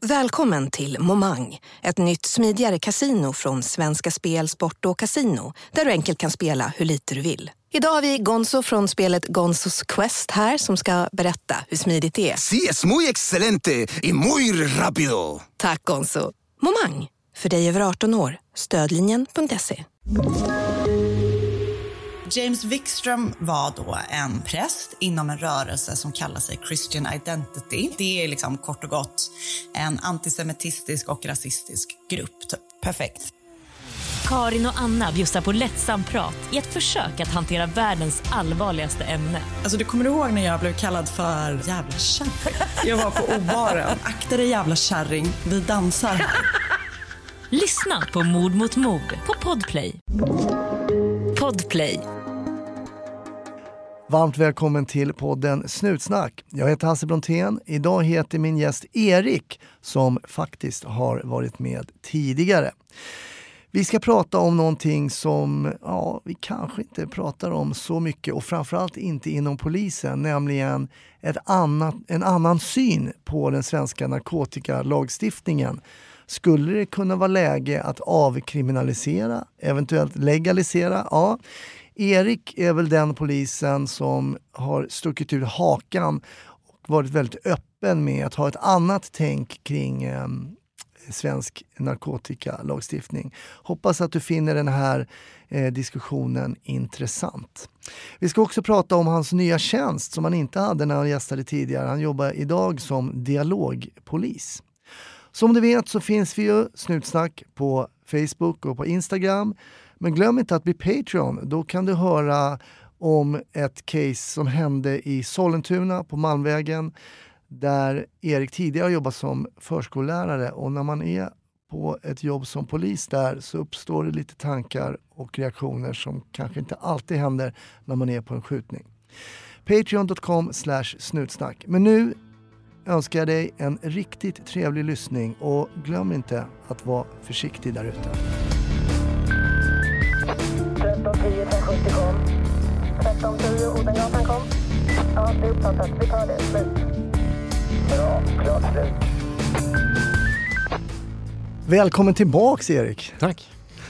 Välkommen till Momang, ett nytt smidigare casino från Svenska Spel, Sport och Casino, där du enkelt kan spela hur lite du vill. Idag har vi Gonzo från spelet Gonzos Quest här som ska berätta hur smidigt det är. Sí, es muy excelente y muy rápido. Tack Gonzo. Momang, för dig över 18 år. Stödlinjen.se. James Wikström var då en präst inom en rörelse som kallar sig Christian Identity. Det är liksom kort och gott en antisemitistisk och rasistisk grupp. Typ. Perfekt. Karin och Anna bjussar på lättsam prat i ett försök att hantera världens allvarligaste ämne. Alltså du kommer ihåg när jag blev kallad för jävla kärring? Jag var på obaren. Akta dig jävla kärring, vi dansar. Lyssna på Mord mot mord på Podplay. Podplay. Varmt välkommen till podden Snutsnack. Jag heter Hasse Brontén. Idag heter min gäst Erik som faktiskt har varit med tidigare. Vi ska prata om någonting som vi kanske inte pratar om så mycket och framförallt inte inom polisen, nämligen en annan syn på den svenska narkotikalagstiftningen. Skulle det kunna vara läge att avkriminalisera, eventuellt legalisera? Ja, Erik är väl den polisen som har stuckit ut hakan och varit väldigt öppen med att ha ett annat tänk kring svensk narkotikalagstiftning. Hoppas att du finner den här diskussionen intressant. Vi ska också prata om hans nya tjänst som han inte hade när han gästade tidigare. Han jobbar idag som dialogpolis. Som du vet så finns vi ju Snutsnack på Facebook och på Instagram. Men glöm inte att bli Patreon. Då kan du höra om ett case som hände i Sollentuna på Malmvägen. Där Erik tidigare jobbat som förskollärare. Och när man är på ett jobb som polis där så uppstår det lite tankar och reaktioner som kanske inte alltid händer när man är på en skjutning. Patreon.com/snutsnack. Men nu önskar jag dig en riktigt trevlig lyssning och glöm inte att vara försiktig där ute. 1310 1070 kom. 1310 Odengatan kom. Ja, det är uppfattat. Vi tar det. Slut. Bra, klart slut. Välkommen tillbaks Erik. Tack.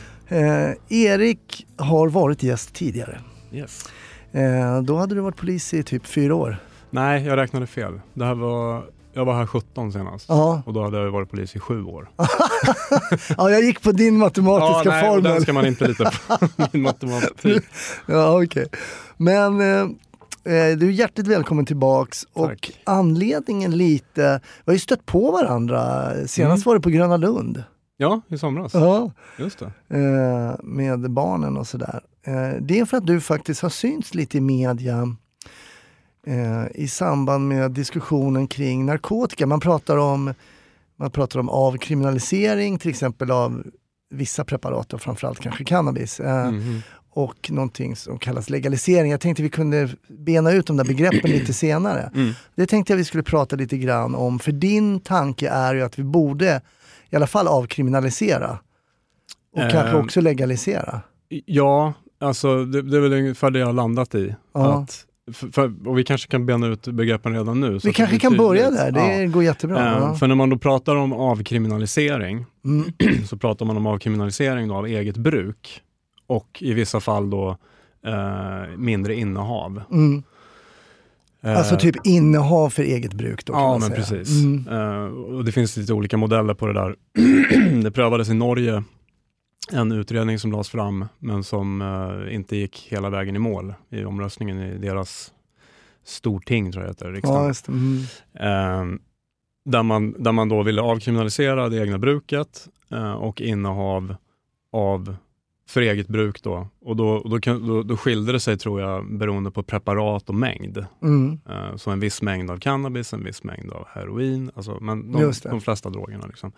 Erik har varit gäst tidigare. Yes. Då hade du varit polis i typ 4 år. Nej, jag räknade fel. Jag var här 17 senast. Ja. Och då hade jag varit polis i 7 år. Ja, jag gick på din matematiska formel. Nej, den ska man inte lita på. Min matematik. Ja, okej. Men du är hjärtligt välkommen tillbaks. Tack. Och anledningen lite... Vi har ju stött på varandra. Senast var det på Gröna Lund. Ja, i somras. Ja. Just det. Med barnen och sådär. Det är för att du faktiskt har synts lite i media i samband med diskussionen kring narkotika. Man pratar om avkriminalisering till exempel av vissa preparat och framförallt kanske cannabis. Och någonting som kallas legalisering. Jag tänkte vi kunde bena ut de där begreppen lite senare. Det tänkte jag vi skulle prata lite grann om. För din tanke är ju att vi borde i alla fall avkriminalisera. Och kanske också legalisera. Ja, alltså det är väl ungefär det jag har landat i. Ja. Och vi kanske kan bena ut begreppen redan nu. Så vi kanske kan börja där, det går jättebra. För när man då pratar om avkriminalisering så pratar man om avkriminalisering då av eget bruk och i vissa fall då mindre innehav. Alltså typ innehav för eget bruk då kan man men säga. Precis. Och det finns lite olika modeller på det där. Det prövades i Norge en utredning som lades fram men som inte gick hela vägen i mål i omröstningen i deras storting tror jag heter, riksdagen. Ja, just det. Där man då ville avkriminalisera det egna bruket och innehav av för eget bruk då. Och då skilde det sig tror jag beroende på preparat och mängd. Så en viss mängd av cannabis, en viss mängd av heroin, alltså, men de flesta drogerna liksom.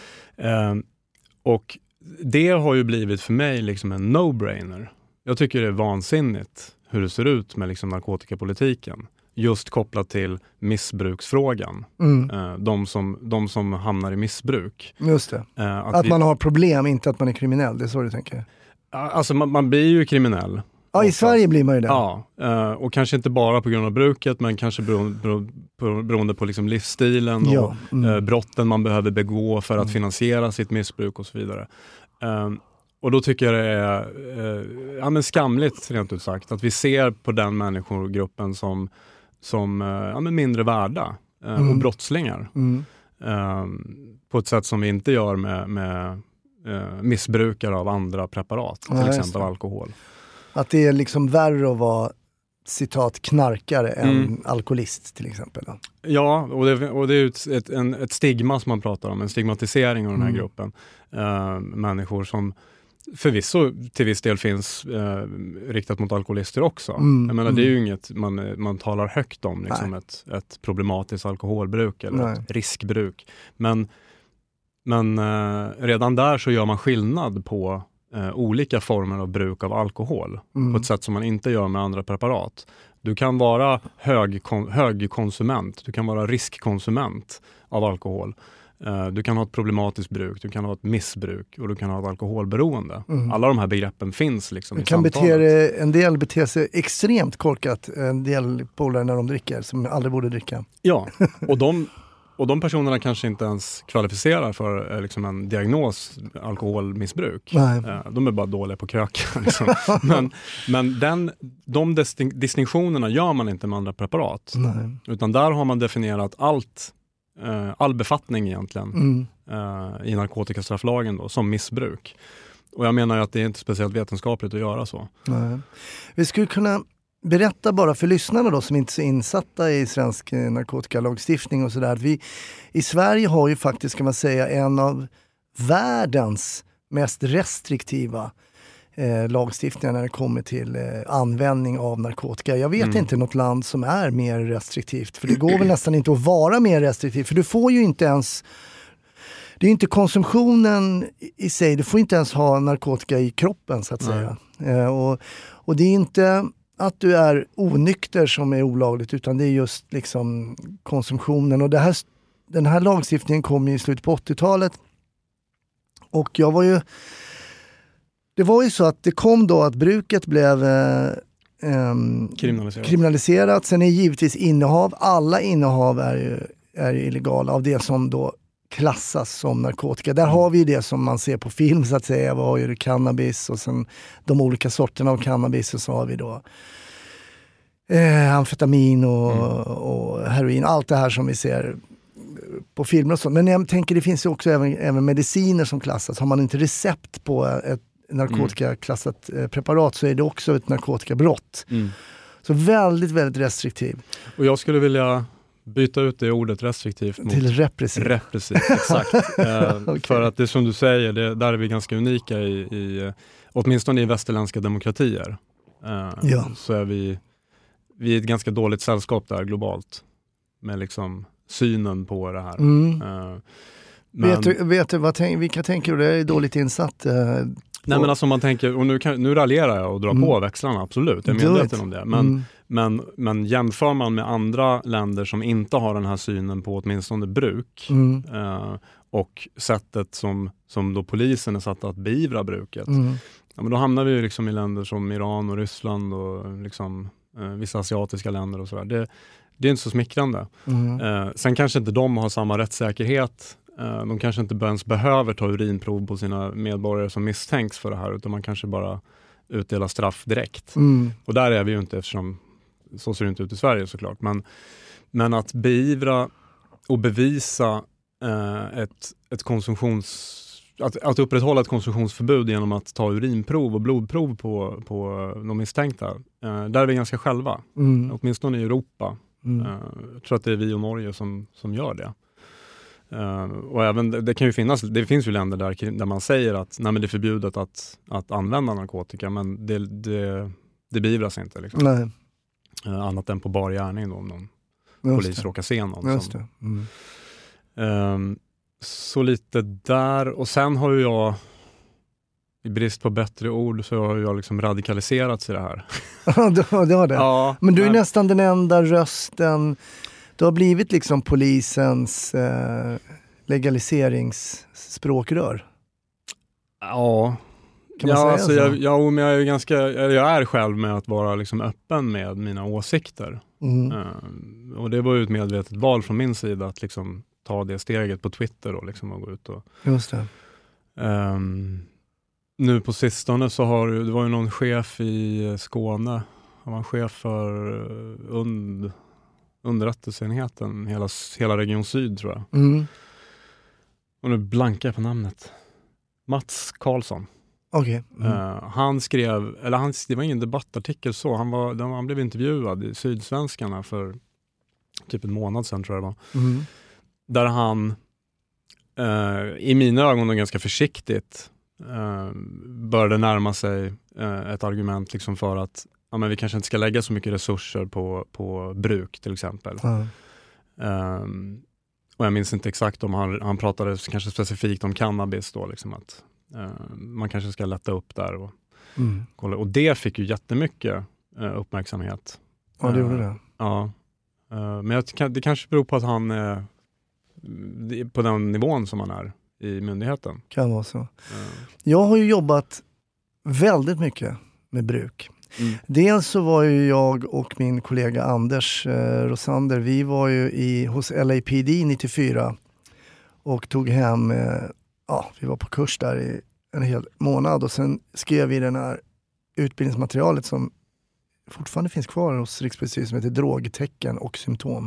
Och det har ju blivit för mig liksom en no-brainer. Jag tycker det är vansinnigt hur det ser ut med liksom narkotikapolitiken. Just kopplat till missbruksfrågan. De som hamnar i missbruk. Just det. Att man har problem, inte att man är kriminell. Det är så du tänker? Alltså man blir ju kriminell. Ja, i Sverige blir man ju det. Ja, och kanske inte bara på grund av bruket, men kanske beroende på liksom livsstilen och brotten man behöver begå för att finansiera sitt missbruk och så vidare. Och då tycker jag det är skamligt, rent ut sagt, att vi ser på den människogruppen som mindre värda och brottslingar. På ett sätt som vi inte gör med missbrukare av andra preparat, till exempel alkohol. Att det är liksom värre att vara citat knarkare än alkoholist till exempel. Då. Ja, och det är ett stigma som man pratar om, en stigmatisering av den här gruppen. Människor som förvisso till viss del finns riktat mot alkoholister också. Jag menar, det är ju inget man talar högt om, liksom ett problematiskt alkoholbruk eller ett riskbruk. Men redan där så gör man skillnad på olika former av bruk av alkohol på ett sätt som man inte gör med andra preparat. Du kan vara högkonsument, du kan vara riskkonsument av alkohol. Du kan ha ett problematiskt bruk, du kan ha ett missbruk och du kan ha ett alkoholberoende. Alla de här begreppen finns liksom i samtalet. En del beter sig extremt korkat, en del polare när de dricker som aldrig borde dricka. Ja, och de personerna kanske inte ens kvalificerar för liksom en diagnos alkoholmissbruk. De är bara dåliga på kröka. Liksom. men de distinktionerna gör man inte med andra preparat. Utan där har man definierat all befattning egentligen i narkotikastrafflagen då, som missbruk. Och jag menar ju att det är inte speciellt vetenskapligt att göra så. Vi skulle kunna berätta bara för lyssnarna då, som inte är så insatta i svensk narkotikalagstiftning och sådär, att vi i Sverige har ju faktiskt, kan man säga, en av världens mest restriktiva lagstiftningar när det kommer till användning av narkotika. Jag vet inte något land som är mer restriktivt, för det går väl nästan inte att vara mer restriktiv, för du får ju inte ens, det är inte konsumtionen i sig, du får inte ens ha narkotika i kroppen så att säga. Och det är inte att du är onykter som är olagligt, utan det är just liksom konsumtionen. Och den här lagstiftningen kom i slutet på 80-talet. Och det var ju så att det kom då att bruket blev kriminaliserat. Sen är givetvis innehav, alla innehav är illegala av det som då klassas som narkotika. Där har vi ju det som man ser på film så att säga. Vi har ju cannabis och sen de olika sorterna av cannabis, och så har vi då amfetamin och heroin. Allt det här som vi ser på filmer och så. Men jag tänker det finns ju också även mediciner som klassas. Har man inte recept på ett narkotikaklassat preparat så är det också ett narkotikabrott. Så väldigt, väldigt restriktiv. Och jag skulle vilja byta ut det ordet restriktivt mot till repressiv. Exakt. Okay. För att det som du säger, där är vi ganska unika i åtminstone i västerländska demokratier. Så är vi är ett ganska dåligt sällskap där globalt med liksom synen på det här. Vet du vilka tänker du? Det är dåligt insatt. Nej, men alltså man tänker, och nu raljerar jag och drar på växlarna, absolut. Jag är medveten om det. Men jämför man med andra länder som inte har den här synen på åtminstone bruk och sättet som då polisen är satt att beivra bruket, men då hamnar vi ju liksom i länder som Iran och Ryssland och liksom vissa asiatiska länder och sådär. Det är inte så smickrande. Sen kanske inte de har samma rättssäkerhet. De kanske inte ens behöver ta urinprov på sina medborgare som misstänks för det här, utan man kanske bara utdelar straff direkt. Och där är vi ju inte, eftersom så ser det inte ut i Sverige såklart. Men att beivra och bevisa att upprätthålla ett konsumtionsförbud genom att ta urinprov och blodprov på de misstänkta, där är vi ganska själva. Åtminstone i Europa. Jag tror att det är vi och Norge som gör det. Och även, det finns ju länder där man säger att nej, men det är förbjudet att använda narkotika, men det beivras inte liksom. Nej. Annat än på bar gärning då, om någon polis råkar se någon. Så lite där, och sen har ju jag, i brist på bättre ord, så har jag liksom radikaliserats i det här. Det har det. Ja, men du är nästan den enda rösten. Du har blivit liksom polisens legaliseringsspråkrör. Ja, Kan man säga alltså så? men jag är jag är själv med att vara liksom öppen med mina åsikter. Och det var ju ett medvetet val från min sida att liksom ta det steget på Twitter och liksom gå ut och... Just det. Nu på sistone så det var ju någon chef i Skåne. Han var chef för underrättelseenheten, hela Region Syd tror jag. Och nu blankar jag på namnet. Mats Karlsson. Okej. Han skrev, det var ingen debattartikel så, han blev intervjuad i Sydsvenskarna för typ en månad sedan tror jag det var. Där han i mina ögon ganska försiktigt började närma sig ett argument liksom för att men vi kanske inte ska lägga så mycket resurser på bruk till exempel. Och jag minns inte exakt om han pratade kanske specifikt om cannabis då liksom att man kanske ska lätta upp där och kolla. Och det fick ju jättemycket uppmärksamhet. Ja, det gjorde det. Ja. Men det kanske beror på att han är på den nivån som han är i myndigheten. Kan vara så. Jag har ju jobbat väldigt mycket med bruk. Dels så var ju jag och min kollega Anders Rosander, vi var ju hos LAPD 94 och tog hem, vi var på kurs där i en hel månad och sen skrev vi den här utbildningsmaterialet som fortfarande finns kvar hos Rikspolisstyrelsen som heter Drogtecken och symptom.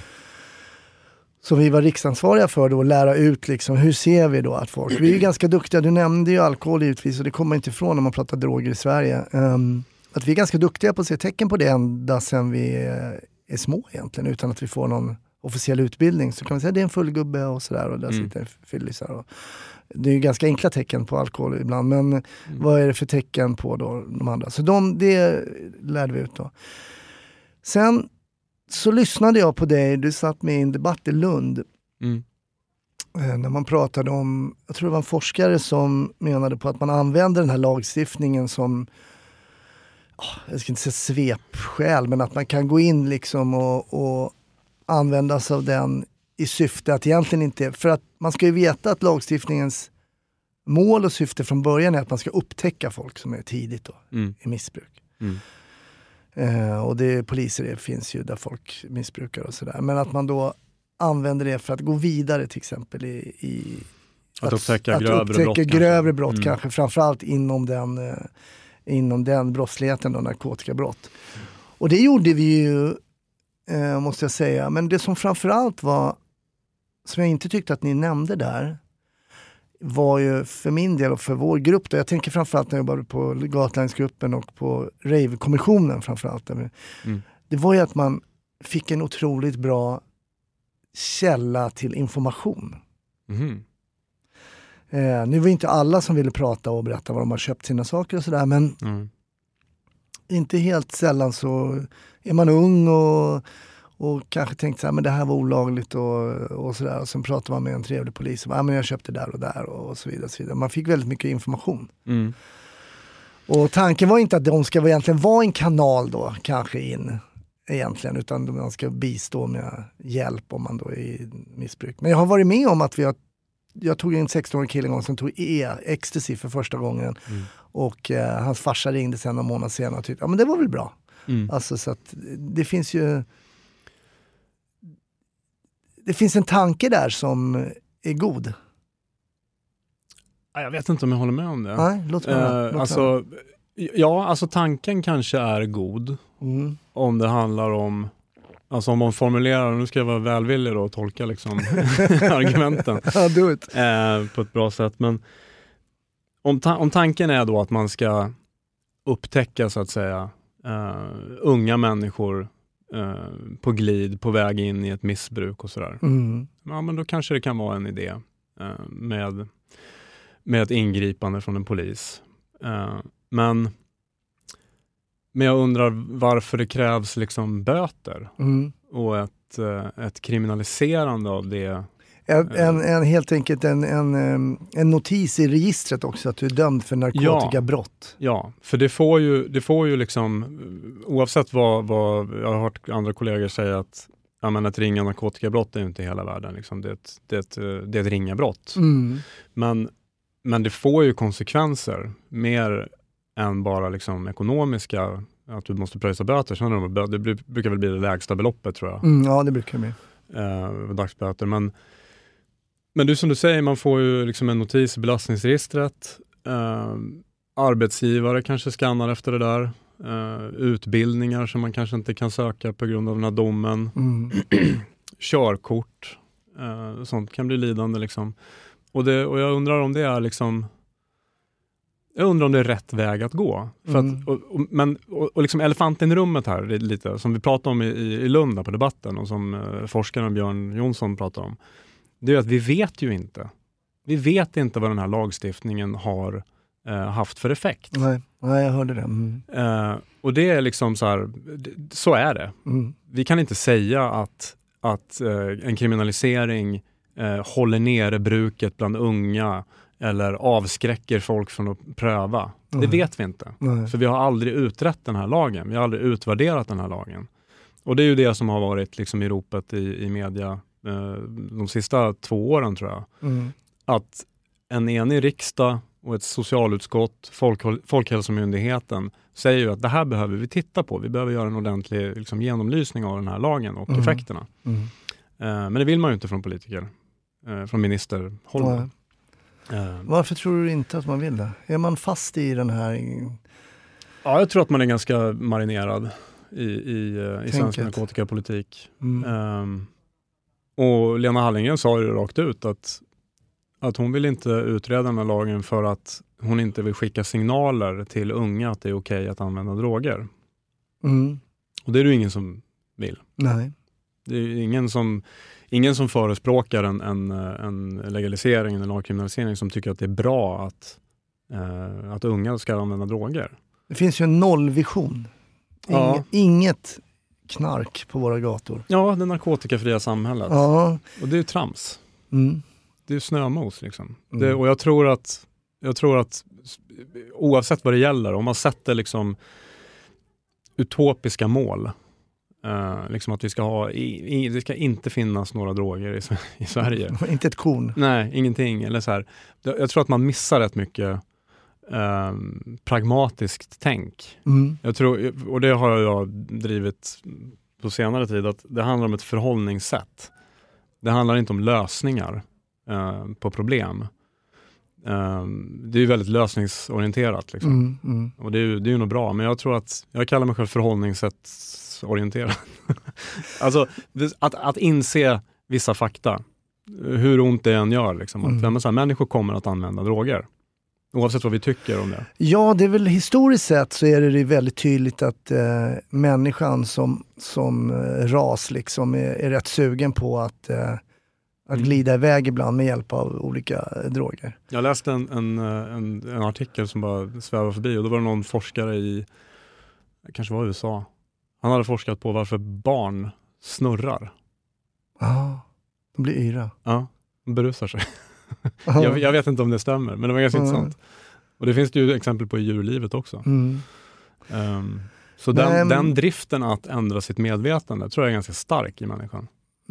Så vi var riksansvariga för då att lära ut liksom, hur ser vi då att folk, vi är ju ganska duktiga, du nämnde ju alkohol givetvis och det kommer inte ifrån när man pratar droger i Sverige. Att vi är ganska duktiga på att se tecken på det ända sedan vi är små egentligen, utan att vi får någon officiell utbildning. Så kan man säga att det är en fullgubbe och sådär och där sitter fyllisar. Det är ju ganska enkla tecken på alkohol ibland, men vad är det för tecken på då de andra? Så det lärde vi ut då. Sen så lyssnade jag på dig, du satt med i en debatt i Lund. När man pratade om, jag tror det var en forskare som menade på att man använder den här lagstiftningen som jag ska inte säga svepskäl, men att man kan gå in liksom och använda sig av den i syfte att egentligen inte, för att man ska ju veta att lagstiftningens mål och syfte från början är att man ska upptäcka folk som är tidigt då, i missbruk. Och poliser finns ju där folk missbrukar och sådär, men att man då använder det för att gå vidare till exempel i att upptäcka grövre brott kanske framförallt inom den brottsligheten då, narkotikabrott. Och det gjorde vi ju, måste jag säga. Men det som framförallt var, som jag inte tyckte att ni nämnde där, var ju för min del och för vår grupp då, jag tänker framförallt när jag jobbade på Gatlinesgruppen och på Rave-kommissionen framförallt. Det var ju att man fick en otroligt bra källa till information. Nu var inte alla som ville prata och berätta vad de har köpt sina saker och sådär, men inte helt sällan så är man ung och kanske tänkt så här, men det här var olagligt och sådär, och sen pratar man med en trevlig polis och men jag köpte där och så vidare, så vidare. Man fick väldigt mycket information. Och tanken var inte att de ska egentligen vara en kanal då, kanske in egentligen, utan man ska bistå med hjälp om man då är i missbruk. Men jag har varit med om att jag tog en 16-årig kille en gång som tog ecstasy för första gången. Och hans farsa ringde sen någon månad senare och tyckte, men det var väl bra. Alltså så att det finns ju en tanke där som är god. Jag vet inte om jag håller med om det. Nej, låt mig alltså tanken kanske är god om det handlar om, alltså om man formulerar, nu ska jag vara välvillig då och tolka liksom argumenten på ett bra sätt, men om tanken är då att man ska upptäcka så att säga unga människor på glid, på väg in i ett missbruk och sådär. Ja, men då kanske det kan vara en idé med ett ingripande från en polis. Men jag undrar varför det krävs liksom böter och ett kriminaliserande av det. Helt enkelt en notis i registret också att du är dömd för narkotikabrott. Ja, för det får ju liksom, oavsett vad jag har hört andra kollegor säga att ett ringa narkotikabrott är ju inte hela världen. Liksom. Det är ett ringa brott. Men det får ju konsekvenser mer än bara liksom ekonomiska, att du måste pröjsa böter. Det brukar väl bli det lägsta beloppet, tror jag. Ja, det brukar det bli. Dagsböter. Men du, som du säger, man får ju liksom en notis i belastningsregistret. Arbetsgivare kanske skannar efter det där. Utbildningar som man kanske inte kan söka på grund av den här domen. Körkort. Sånt kan bli lidande liksom. Och jag undrar om det är liksom... Jag undrar om det är rätt väg att gå. För att, och liksom elefanten i rummet här, lite, som vi pratade om i Lund på debatten och som forskaren Björn Jonsson pratade om. Det är att vi vet ju inte. Vi vet inte vad den här lagstiftningen har haft för effekt. Nej, jag hörde det. Och det är liksom så här, så är det. Vi kan inte säga att en kriminalisering håller nere bruket bland unga eller avskräcker folk från att pröva. Det vet vi inte. För vi har aldrig utrett den här lagen. Vi har aldrig utvärderat den här lagen. Och det är ju det som har varit liksom i ropet i media de sista 2 åren, tror jag. Att en enig riksdag och ett socialutskott, Folkhälsomyndigheten, säger ju att det här behöver vi titta på. Vi behöver göra en ordentlig liksom, genomlysning av den här lagen och effekterna. Men det vill man ju inte från politiker, från ministerhåll. Varför tror du inte att man vill det? Är man fast i den här... Ja, jag tror att man är ganska marinerad i svensk narkotikapolitik. Och Lena Hallengren sa ju rakt ut att hon vill inte utreda den här lagen för att hon inte vill skicka signaler till unga att det är okej att använda droger. Och det är det ju ingen som vill. Nej. Det är ingen som förespråkar en legalisering, en lagkriminalisering, som tycker att det är bra att unga ska använda droger. Det finns ju en nollvision. Inget knark på våra gator. Ja, det narkotikafria samhället. Ja. Och det är ju trams. Det är ju snömos liksom. Och jag tror att oavsett vad det gäller, om man sätter liksom utopiska mål, liksom att vi ska ha det ska inte finnas några droger i Sverige. Inte ett korn. Nej, ingenting. Eller så här. Jag tror att man missar rätt mycket pragmatiskt tänk. Jag tror, och det har jag drivit på senare tid, att det handlar om ett förhållningssätt. Det handlar inte om lösningar på problem. Det är ju väldigt lösningsorienterat liksom. Och det är ju nog bra, men jag tror att jag kallar mig själv förhållningssättsorienterad. Alltså att inse vissa fakta, hur ont det än gör liksom. Att människor kommer att använda droger, oavsett vad vi tycker om det. Ja, det är väl historiskt sett så är det väldigt tydligt att människan som ras liksom är rätt sugen på att glida iväg ibland med hjälp av olika droger. Jag läste en artikel som bara svävar förbi, och då var det någon forskare i, kanske var USA. Han hade forskat på varför barn snurrar. Ja, de blir yra. Ja, de berusar sig. Jag vet inte om det stämmer, men det var ganska intressant. Och det finns det ju exempel på i djurlivet också. Så den driften att ändra sitt medvetande tror jag är ganska stark i människan.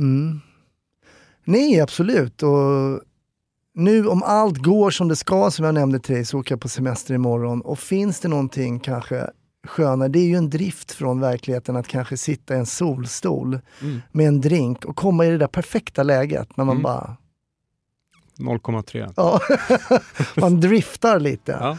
Nej, absolut. Och nu om allt går som det ska, som jag nämnde till dig, så åker jag på semester imorgon. Och finns det någonting kanske skönare, det är ju en drift från verkligheten att kanske sitta i en solstol med en drink och komma i det där perfekta läget när man bara... 0,3. Ja, man driftar lite. Ja.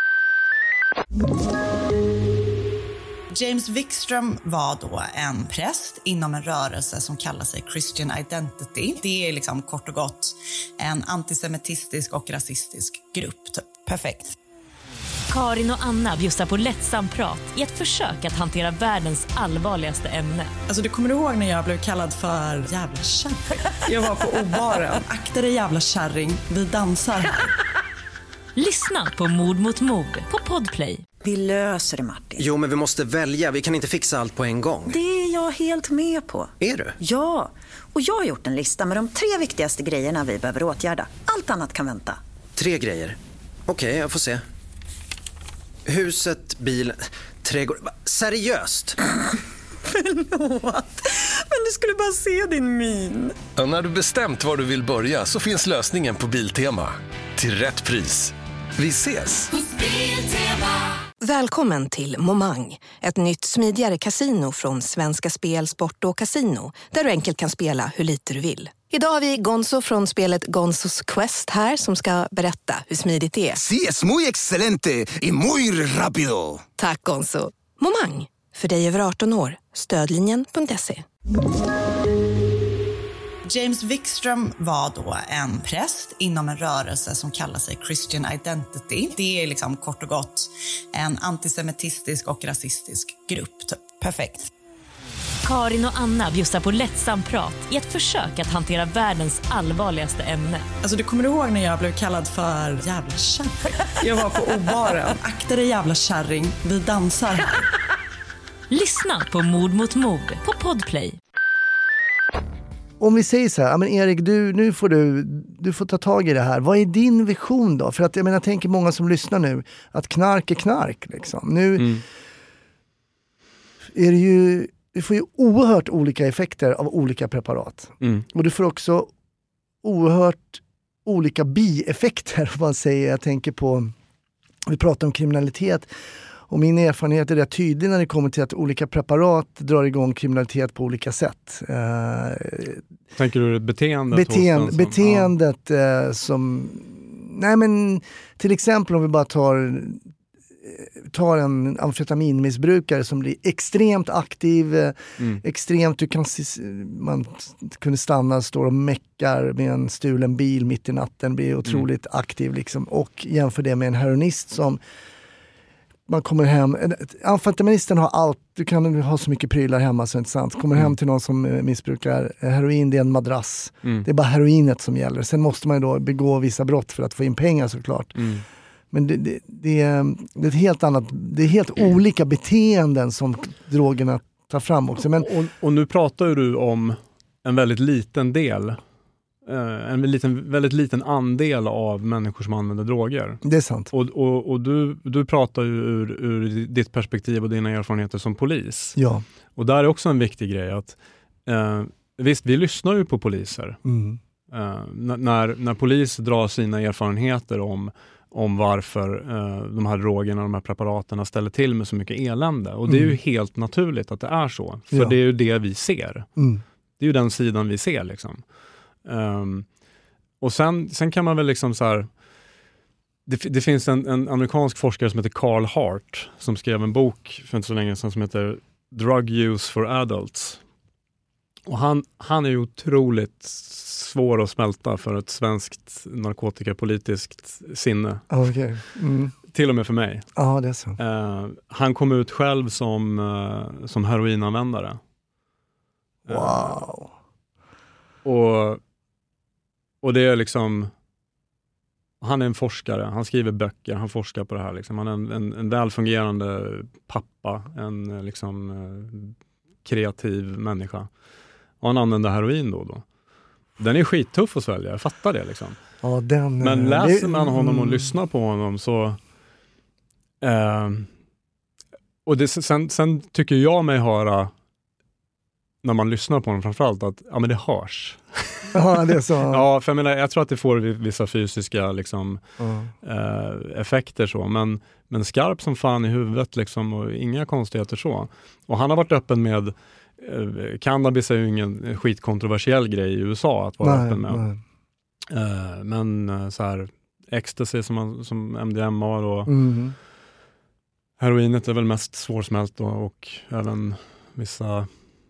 James Wikström var då en präst inom en rörelse som kallar sig Christian Identity. Det är liksom kort och gott en antisemitistisk och rasistisk grupp. Typ. Perfekt. Karin och Anna bjussar på lättsam prat i ett försök att hantera världens allvarligaste ämne. Alltså, du kommer ihåg när jag blev kallad för jävla kärring? Jag var på obaren. Akta dig jävla kärring, vi dansar. Lyssna på Mord mot mord på Podplay. Vi löser det, Martin. Jo, men vi måste välja. Vi kan inte fixa allt på en gång. Det är jag helt med på. Är du? Ja, och jag har gjort en lista med de 3 viktigaste grejerna vi behöver åtgärda. Allt annat kan vänta. 3 grejer? Okej, jag får se. Huset, bilen, trädgården. Seriöst? Förlåt, men du skulle bara se din min. Och när du bestämt var du vill börja så finns lösningen på Biltema. Till rätt pris. Vi ses! Välkommen till Momang, ett nytt smidigare kasino från Svenska Spel, Sport och Casino, där du enkelt kan spela hur lite du vill. Idag har vi Gonzo från spelet Gonzos Quest här som ska berätta hur smidigt det är. Sí, es muy excelente y muy rápido. Tack Gonzo. Momang, för dig över 18 år. Stödlinjen.se. James Wikström var då en präst inom en rörelse som kallar sig Christian Identity. Det är liksom kort och gott en antisemitistisk och rasistisk grupp. Typ. Perfekt. Karin och Anna bjussar på lättsam prat i ett försök att hantera världens allvarligaste ämne. Alltså du kommer ihåg när jag blev kallad för jävla kärring? Jag var på obaren. Akta dig jävla kärring, vi dansar här. Lyssna på Mord mot mord på Podplay. Om vi säger så här, men Erik, nu får du får ta tag i det här. Vad är din vision då? För att jag tänker många som lyssnar nu, att knark är knark liksom. Nu är det ju, du får ju oerhört olika effekter av olika preparat. Och du får också oerhört olika bieffekter, om man säger. Jag tänker på, vi pratar om kriminalitet. Och min erfarenhet är rätt tydlig när det kommer till att olika preparat drar igång kriminalitet på olika sätt. Tänker du beteendet som... Nej men till exempel om vi bara tar en amfetaminmissbrukare som blir extremt aktiv, extremt, man kunde stanna, står och meckar med en stulen bil mitt i natten, blir otroligt aktiv liksom, och jämför det med en heroinist som man kommer hem, amfetaministen har allt, du kan ha så mycket prylar hemma så inte sant. Kommer hem till någon som missbrukar heroin, det är en madrass. Det är bara heroinet som gäller. Sen måste man ju då begå vissa brott för att få in pengar såklart. Men det är ett helt annat, det är helt olika beteenden som drogerna tar fram också. Men, och nu pratar du om en väldigt liten del, väldigt liten andel av människor som använder droger. Det är sant. Och du pratar ju ur ditt perspektiv och dina erfarenheter som polis. Ja. Och där är också en viktig grej att visst, vi lyssnar ju på poliser. När polis drar sina erfarenheter om varför de här drogerna, de här preparaterna ställer till med så mycket elände. Och det är ju helt naturligt att det är så. För det är ju det vi ser. Det är ju den sidan vi ser liksom. Och sen kan man väl liksom så här, det finns en amerikansk forskare som heter Carl Hart som skrev en bok för inte så länge sedan som heter Drug Use for Adults. Och han är ju otroligt svår att smälta för ett svenskt narkotikapolitiskt sinne. Okay. Till och med för mig. Ja, det är så. Han kom ut själv som heroinanvändare. Wow. Och det är liksom, han är en forskare, han skriver böcker, han forskar på det här liksom. Han är en välfungerande pappa, en liksom kreativ människa. Och han använder heroin då. Den är skittuff att svälja, jag fattar det liksom. Ja, men läser man honom och lyssnar på honom så och det, sen tycker jag mig höra när man lyssnar på honom framförallt att ja, men det hörs. Ja, det är så. Ja, för jag tror att det får vissa fysiska liksom, effekter så. Men skarp som fan i huvudet liksom, och inga konstigheter så. Och han har varit öppen med cannabis är ju ingen skitkontroversiell grej i USA att vara öppen med. Men så här ecstasy som MDMA och heroinet är väl mest svårsmält och även vissa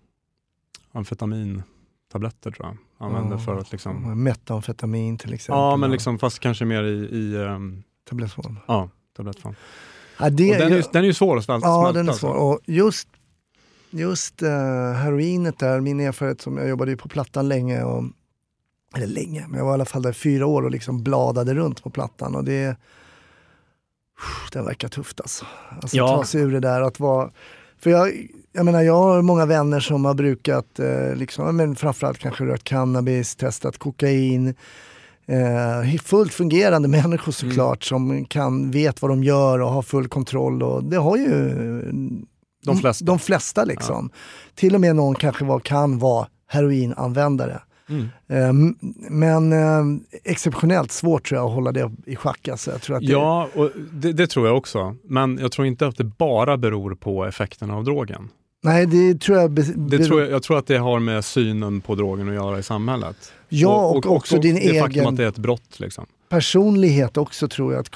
amfetamintabletter tror jag använder för att liksom... Metamfetamin till exempel. Ja, men liksom fast kanske mer i tablettform. Ja, tablettform. Ja, den är ju svår att smälta. Ja, den är svår. Och just heroinet där, min erfarenhet som jag jobbade ju på Plattan länge eller länge, men jag var i alla fall där 4 år och liksom bladade runt på Plattan och det verkar tufft alltså. Ta sig ur det där att vara... För jag menar, jag har många vänner som har brukat liksom, men framförallt kanske rört cannabis, testat kokain. Fullt fungerande människor såklart som vet vad de gör och har full kontroll. Och det har ju De flesta liksom. Till och med någon kanske kan vara heroinanvändare. Men exceptionellt svårt tror jag att hålla det i schack. Alltså. Jag tror att och det tror jag också. Men jag tror inte att det bara beror på effekterna av drogen. Nej, det tror jag... Jag tror att det har med synen på drogen att göra i samhället. Ja, och också din egen... Det faktum att det är ett brott. Liksom. Personlighet också tror jag, att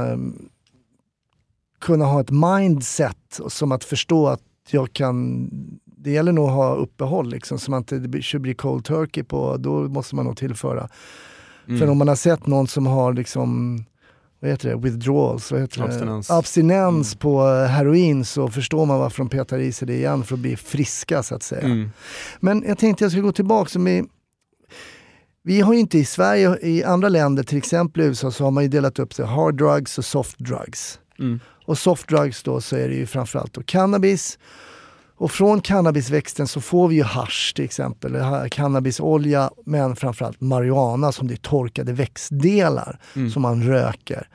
kunna ha ett mindset som att förstå att jag kan... Det gäller nog att ha uppehåll liksom, så man inte blir cold turkey på, då måste man nog tillföra. För om man har sett någon som har liksom, vad heter det, withdrawals, abstinens på heroin, så förstår man varför de petar i sig det igen för att bli friska så att säga. Men jag tänkte jag ska gå tillbaka vi har ju inte i Sverige, i andra länder, till exempel i USA, så har man ju delat upp sig hard drugs och soft drugs. Och soft drugs då, så är det ju framförallt då cannabis. Och från cannabisväxten så får vi ju hasch till exempel, cannabisolja, men framförallt marijuana som det är torkade växtdelar som man röker.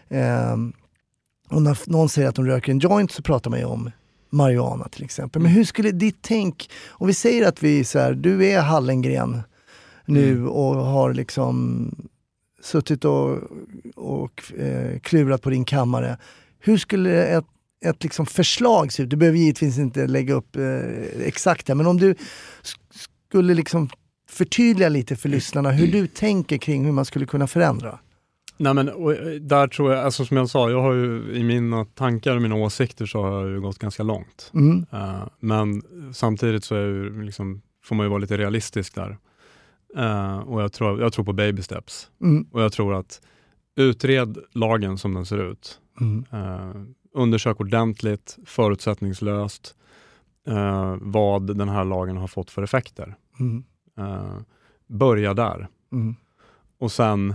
Och när någon säger att de röker en joint så pratar man ju om marijuana till exempel. Men hur skulle ditt tänk, om vi säger att vi så här, du är Hallengren nu och har liksom suttit och klurat på din kammare. Hur skulle ett liksom förslag se ut? Du behöver givetvis inte lägga upp exakt det, men om du skulle liksom förtydliga lite för lyssnarna hur du tänker kring hur man skulle kunna förändra. Nej, men där tror jag, alltså som jag sa, jag har ju i mina tankar och mina åsikter så har jag ju gått ganska långt. Men samtidigt så är ju liksom, får man ju vara lite realistisk där. Och jag tror på baby steps. Och jag tror att utred lagen som den ser ut. Undersök ordentligt, förutsättningslöst vad den här lagen har fått för effekter. Börja där. Och sen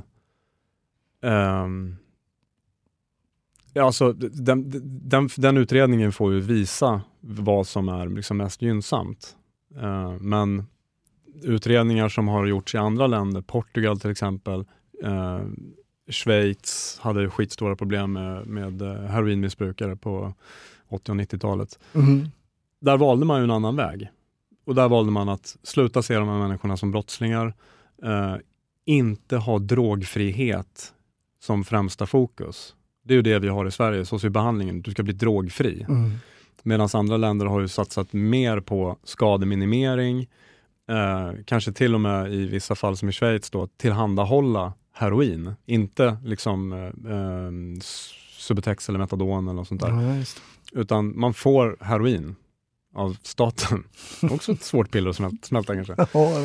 alltså den utredningen får ju visa vad som är liksom mest gynnsamt. Men utredningar som har gjorts i andra länder, Portugal till exempel, Schweiz hade skitstora problem med heroinmissbrukare på 80- och 90-talet. Där valde man ju en annan väg. Och där valde man att sluta se de här människorna som brottslingar. Inte ha drogfrihet som främsta fokus. Det är ju det vi har i Sverige, så ser behandlingen. Du ska bli drogfri. Medan andra länder har ju satsat mer på skademinimering. Kanske till och med i vissa fall som i Schweiz då, tillhandahålla heroin. Inte liksom Subutex eller Metadon eller något sånt där. Utan man får heroin av staten. Också ett svårt piller att smälta kanske.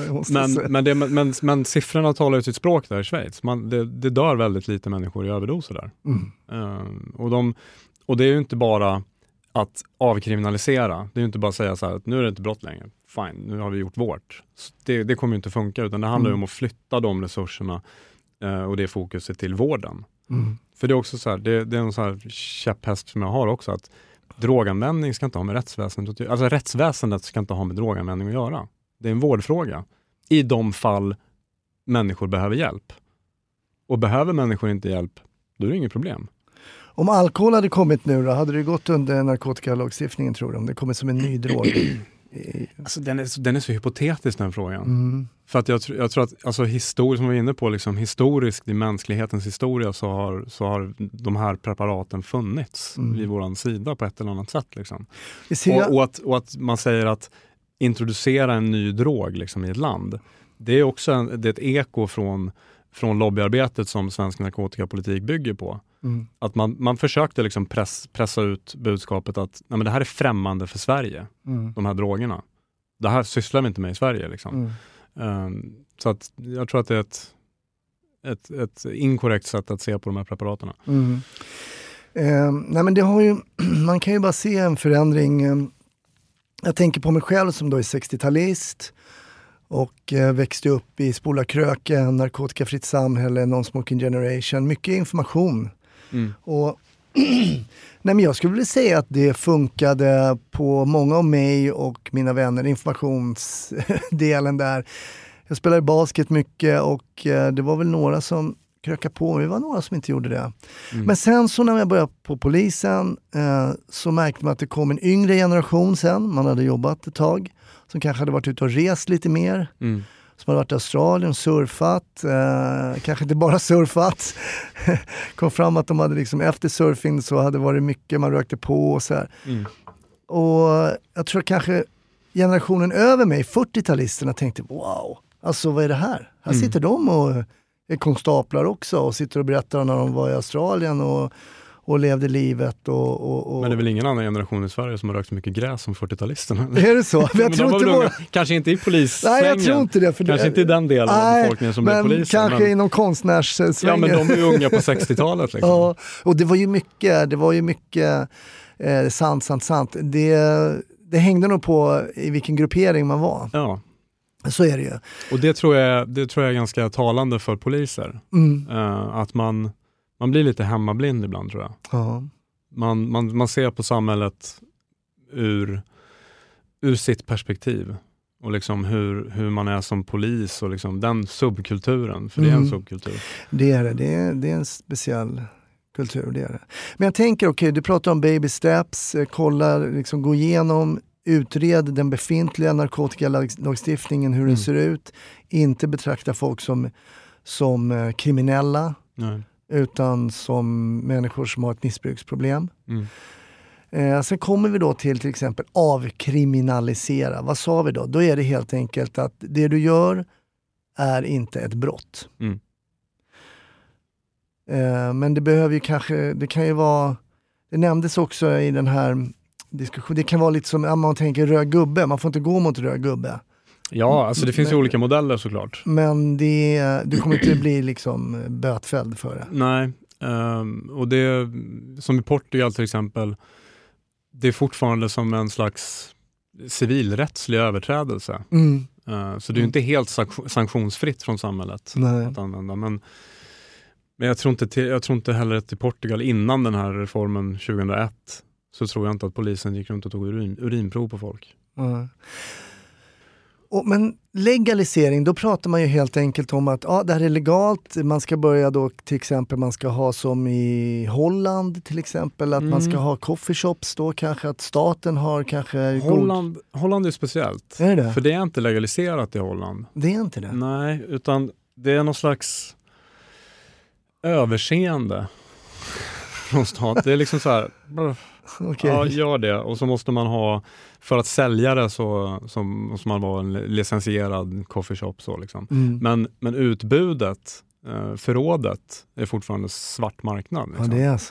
Men siffrorna talar ju sitt språk där i Schweiz. Det dör väldigt lite människor i överdoser där. Och det är ju inte bara att avkriminalisera. Det är ju inte bara att säga så här att nu är det inte brott längre. Fine, nu har vi gjort vårt. Det kommer ju inte funka, utan det handlar ju om att flytta de resurserna och det fokuset till vården. För det är också så här, det är en så här käpphäst som jag har också, att droganvändning ska inte ha med rättsväsendet. Alltså rättsväsendet ska inte ha med droganvändning att göra. Det är en vårdfråga. I de fall människor behöver hjälp. Och behöver människor inte hjälp, då är det inget problem. Om alkohol hade kommit nu då, hade det gått under narkotikalagstiftningen tror du? Om det kommit som en ny drog? Alltså, den är så hypotetisk den frågan. För att jag tror att alltså, historiskt, som vi var inne på, liksom, historiskt i mänsklighetens historia så har de här preparaten funnits vid våran sida på ett eller annat sätt. Liksom. Och att man säger att introducera en ny drog liksom, i ett land, det är också det är ett eko från lobbyarbetet som svensk narkotikapolitik bygger på. Att man försökte liksom pressa ut budskapet att nej, men det här är främmande för Sverige, de här drogerna. Det här sysslar vi inte med i Sverige. Liksom. Så att jag tror att det är ett inkorrekt sätt att se på de här preparaterna. Nej, men det har ju, man kan ju bara se en förändring. Jag tänker på mig själv som då är 60-talist och växte upp i Spola Kröken, narkotikafritt samhälle, non-smoking generation, mycket information. Och nej, men jag skulle vilja säga att det funkade på många av mig och mina vänner, informationsdelen där. Jag spelade basket mycket och det var väl några som kröka på. Vi var några som inte gjorde det. Men sen så när jag började på polisen så märkte man att det kom en yngre generation sen. Man hade jobbat ett tag. Som kanske hade varit ute och rest lite mer. Som hade varit i Australien, surfat. Kanske inte bara surfat. Kom fram att de hade liksom, efter surfing så hade varit mycket, man rökte på och så här. Och jag tror kanske generationen över mig, 40-talisterna, tänkte wow, alltså vad är det här? Här sitter de och är konstaplar också och sitter och berättar när de var i Australien och levde livet. Och... Men det är väl ingen annan generation i Sverige som har rökt så mycket gräs som 40-talisterna? Är det så? Men jag tror inte unga, kanske inte i polissvängen. Nej, jag tror inte det. Kanske inte i den delen av befolkningen som blev polisen. Kanske inom konstnärssvängen. Ja, men de är ju unga på 60-talet. Liksom. Ja, och det var ju mycket sant. Det hängde nog på i vilken gruppering man var. Ja. Så är det ju. Och det tror jag är ganska talande för poliser. Att man blir lite hemmablind ibland, tror jag. Ja. Man ser på samhället ur sitt perspektiv. Och liksom hur man är som polis och liksom den subkulturen. För det är en subkultur. Det är det. Det är en speciell kultur, det är det. Men jag tänker, okej, du pratar om baby steps. Kolla, liksom gå igenom, utred den befintliga narkotikalagstiftningen, hur den ser ut. Inte betrakta folk som kriminella. Nej. Utan som människor som har ett missbruksproblem. Sen kommer vi då till exempel avkriminalisera. Vad sa vi då? Då är det helt enkelt att det du gör är inte ett brott. Men det behöver ju kanske, det kan ju vara, det nämndes också i den här diskussionen, det kan vara lite som om man tänker röd gubbe, man får inte gå mot röd gubbe. Ja, alltså det finns ju olika modeller såklart. Men du kommer inte bli liksom bötfälld för det. Nej, och det som i Portugal till exempel, det är fortfarande som en slags civilrättslig överträdelse. Så det är ju inte helt sanktionsfritt från samhället att använda. Men jag tror inte heller att i Portugal innan den här reformen 2001 så tror jag inte att polisen gick runt och tog urinprov på folk. Men legalisering, då pratar man ju helt enkelt om att det här är legalt. Man ska börja då till exempel, man ska ha som i Holland till exempel, att man ska ha coffeeshops då kanske, att staten har kanske... Holland är speciellt. Är det? För det är inte legaliserat i Holland. Det är inte det? Nej, utan det är någon slags överseende från stat. Det är liksom så här... Okay. Ja, gör det. Och så måste man ha, för att sälja det så måste man vara en licensierad coffeeshop. Så liksom. Men utbudet, förrådet, är fortfarande svart marknad. Liksom. Ja, det är alltså.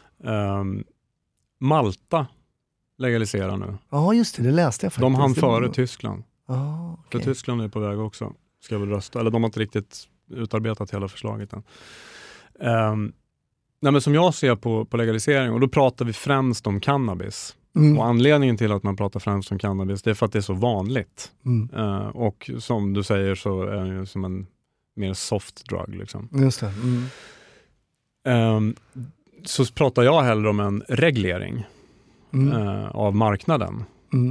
Malta legaliserar nu. Ja, just det läste jag faktiskt. De hann före Tyskland. Okay. För Tyskland är på väg också. Ska väl rösta. Eller de har inte riktigt utarbetat hela förslaget än. Nej, men som jag ser på legalisering, och då pratar vi främst om cannabis. Och anledningen till att man pratar främst om cannabis, det är för att det är så vanligt. Och som du säger så är det ju som en mer soft drug. Liksom. Just det. Så pratar jag hellre om en reglering av marknaden.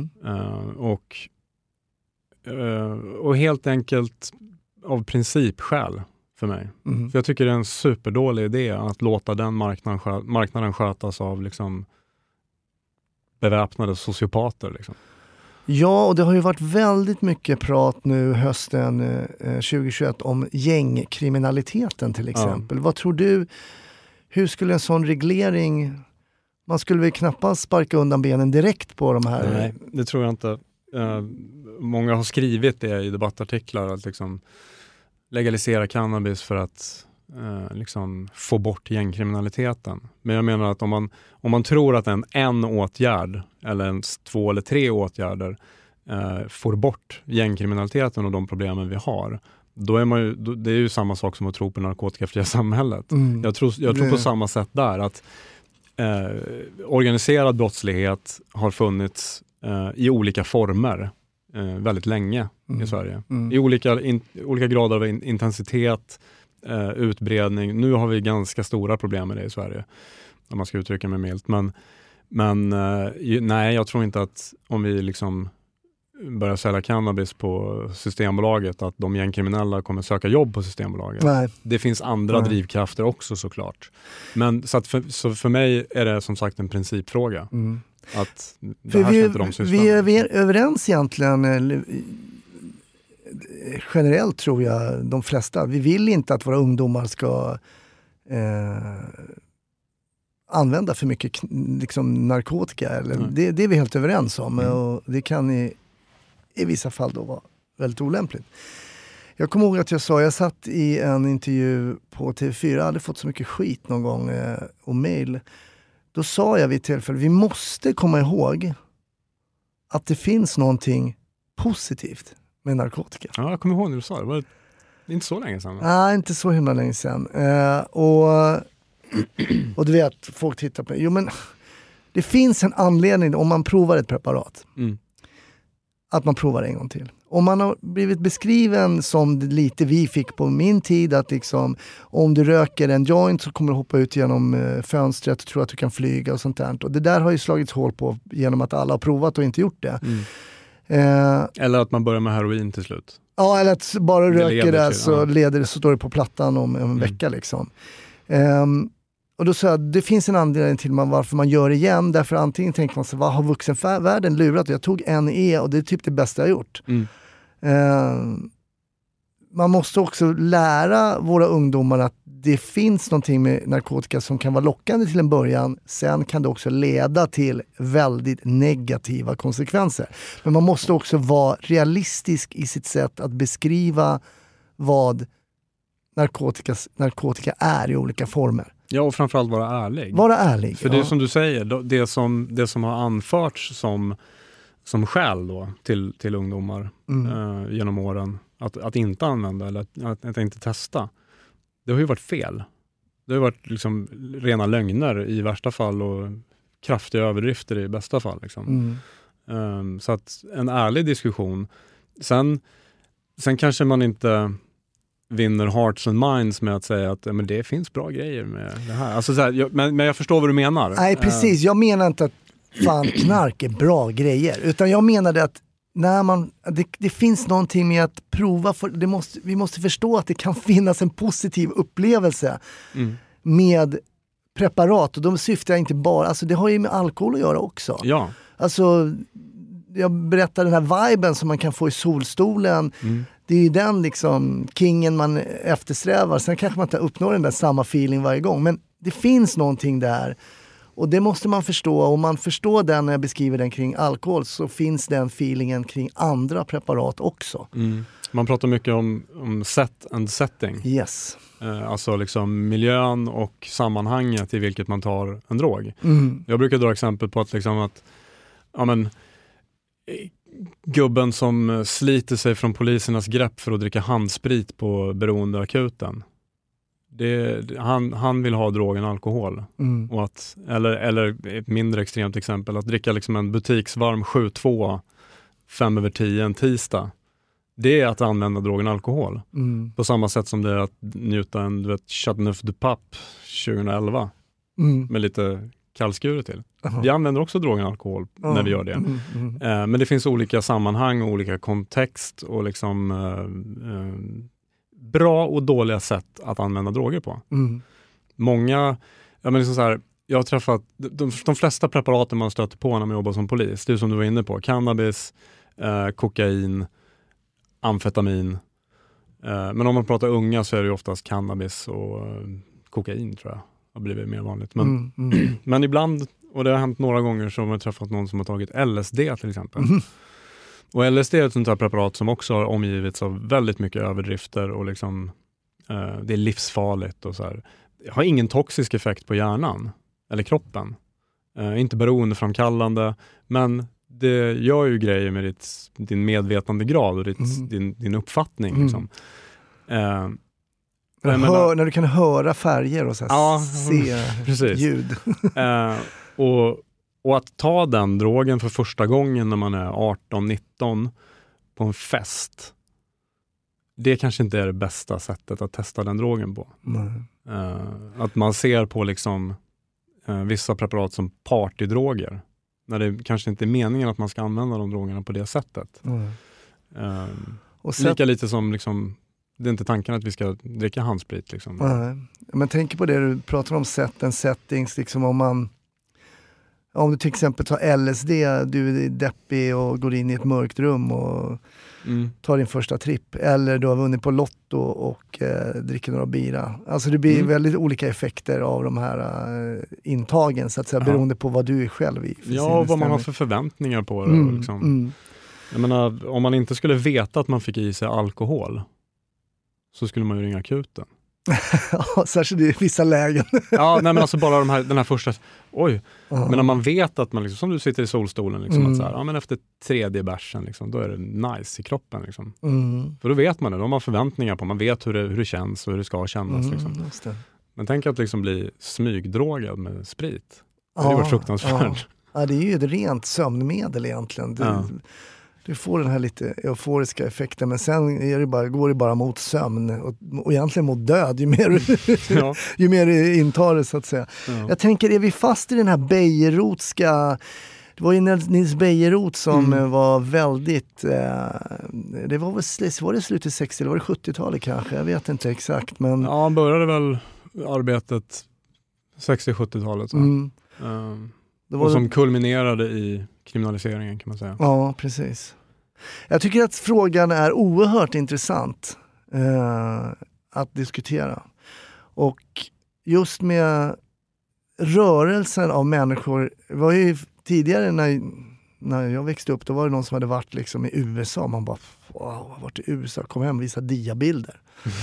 Och helt enkelt av principskäl för mig. För jag tycker det är en superdålig idé att låta den marknaden skötas av liksom beväpnade sociopater. Liksom. Ja, och det har ju varit väldigt mycket prat nu hösten 2021 om gängkriminaliteten till exempel. Vad tror du, hur skulle en sån reglering, man skulle väl knappast sparka undan benen direkt på de här? Nej, det tror jag inte. Många har skrivit det i debattartiklar, att liksom legalisera cannabis för att liksom få bort gängkriminaliteten. Men jag menar att om man tror att en åtgärd eller ens 2 eller 3 åtgärder får bort gängkriminaliteten och de problemen vi har, då är man ju, det är ju samma sak som att tro på narkotikafria samhället. Jag tror på samma sätt där, att organiserad brottslighet har funnits i olika former väldigt länge i Sverige. I olika grader av intensitet, utbredning. Nu har vi ganska stora problem med det i Sverige, om man ska uttrycka mig milt. Men nej, jag tror inte att om vi liksom börjar sälja cannabis på Systembolaget att de gängkriminella kommer söka jobb på Systembolaget. Nej. Det finns andra drivkrafter också såklart. Men så för mig är det som sagt en principfråga. Att det här ska inte de syssla med. Vi är överens egentligen generellt tror jag de flesta. Vi vill inte att våra ungdomar ska använda för mycket liksom narkotika. Eller, det är vi helt överens om. Och det kan i vissa fall då vara väldigt olämpligt. Jag kommer ihåg att jag satt i en intervju på TV4, jag hade fått så mycket skit någon gång och mejl. Då sa jag vid ett tillfälle, vi måste komma ihåg att det finns någonting positivt med narkotika. Ja, jag kommer ihåg när du sa det. Det var inte så länge sedan. Nej, inte så himla länge sedan. Och du vet, folk tittar på det. Jo, men det finns en anledning om man provar ett preparat. Att man provar en gång till. Om man har blivit beskriven som lite vi fick på min tid, att liksom, om du röker en joint så kommer du hoppa ut genom fönstret och tro att du kan flyga och sånt där. Och det där har ju slagits hål på genom att alla har provat och inte gjort det. Eller att man börjar med heroin till slut. Ja, eller att bara röker det så står det på plattan om en vecka liksom. Och då sa jag, det finns en anledning till varför man gör det igen. Därför antingen tänker man sig, vad har vuxenvärlden lurat? Jag tog en och det är typ det bästa jag gjort. Man måste också lära våra ungdomar att det finns någonting med narkotika som kan vara lockande till en början. Sen kan det också leda till väldigt negativa konsekvenser. Men man måste också vara realistisk i sitt sätt att beskriva vad narkotika är i olika former. Ja, och framförallt vara ärlig. Vara ärlig. För det är som du säger, det som har anförts som skäl då till ungdomar genom åren att inte använda eller att inte testa. Det har ju varit fel. Det har ju varit liksom rena lögner i värsta fall och kraftiga överdrifter i bästa fall. Liksom. Så att en ärlig diskussion. Sen kanske man inte vinner hearts and minds med att säga att men det finns bra grejer med det här. Alltså, så här men jag förstår vad du menar. Nej, precis. Jag menar inte att fan knark är bra grejer. Utan jag menade att när det finns någonting med att prova. Vi måste förstå att det kan finnas en positiv upplevelse med preparat. Och de syftar inte bara... Alltså det har ju med alkohol att göra också. Ja. Alltså, jag berättar den här viben som man kan få i solstolen. Det är ju den liksom kingen man eftersträvar. Sen kanske man inte uppnår den där samma feeling varje gång. Men det finns någonting där. Och det måste man förstå. Om man förstår den när jag beskriver den kring alkohol så finns den feelingen kring andra preparat också. Man pratar mycket om set and setting. Yes. Alltså liksom miljön och sammanhanget i vilket man tar en drog. Jag brukar dra exempel på att liksom gubben som sliter sig från polisernas grepp för att dricka handsprit på beroendeakuten. Han vill ha drogen alkohol. Och eller ett mindre extremt exempel, att dricka liksom en butiksvarm 7-2 5/10 en tisdag. Det är att använda drogen alkohol. På samma sätt som det är att njuta en Chateauneuf du Pape 2011 med lite kallskuret till. Vi använder också drogen alkohol när vi gör det. Men det finns olika sammanhang och olika kontext och liksom bra och dåliga sätt att använda droger på. Många, liksom så här, jag har träffat de flesta preparaten man stöter på när man jobbar som polis. Det är som du var inne på, cannabis, kokain, amfetamin. Men om man pratar unga så är det ju oftast cannabis och kokain tror jag har blivit mer vanligt. Men ibland, och det har hänt några gånger, så har man träffat någon som har tagit LSD till exempel. Och LSD är ett sånt här preparat som också har omgivits av väldigt mycket överdrifter och liksom det är livsfarligt och så här. Det har ingen toxisk effekt på hjärnan eller kroppen. Inte beroendeframkallande, men det gör ju grejer med din medvetandegrad och din uppfattning. Liksom. När du kan höra färger och så här, se precis. Ljud. Och att ta den drogen för första gången när man är 18-19 på en fest, det kanske inte är det bästa sättet att testa den drogen på. Att man ser på liksom vissa preparat som partydroger. när det kanske inte är meningen att man ska använda de drogerna på det sättet. Och lika lite som liksom, det är inte tanken att vi ska dricka handsprit. Liksom. Men tänk på det du pratar om settings, liksom om du till exempel tar LSD, du är deppig och går in i ett mörkt rum och tar din första tripp. Eller du har vunnit på Lotto och dricker några bira. Alltså det blir väldigt olika effekter av de här intagen så att säga, beroende på vad du är själv i. Ja, och vad man har för förväntningar på det. Liksom. Jag menar, om man inte skulle veta att man fick i sig alkohol så skulle man ju ringa akuten. Ja, särskilt i vissa lägen. Ja, nej, men alltså bara den här första... Men när man vet att man, liksom, som du sitter i solstolen, liksom, att så här, ja, men efter 3D bärsen, liksom, då är det nice i kroppen. Liksom. För då vet man det, då har man förväntningar på, man vet hur det känns och hur det ska kännas. Liksom. Just det. Men tänk att liksom bli smygdrogad med sprit. Det var fruktansvärt. Ja, det är ju ett rent sömnmedel egentligen. Du får den här lite euforiska effekten, men sen går det bara mot sömn och egentligen mot död ju mer du intar det så att säga. Jag tänker, är vi fast i den här Bejerotska... Det var ju Nils Bejerot som var väldigt... det var det slutet 60 eller var det 70-talet kanske? Jag vet inte exakt. Men... Ja, han började väl arbetet 60-70-talet. Och som kulminerade i kriminaliseringen kan man säga. Ja, precis. Jag tycker att frågan är oerhört intressant att diskutera. Och just med rörelsen av människor, var ju tidigare när jag växte upp, då var det någon som hade varit liksom i USA. Man bara, wow, har varit i USA, kom hem och visa diabilder.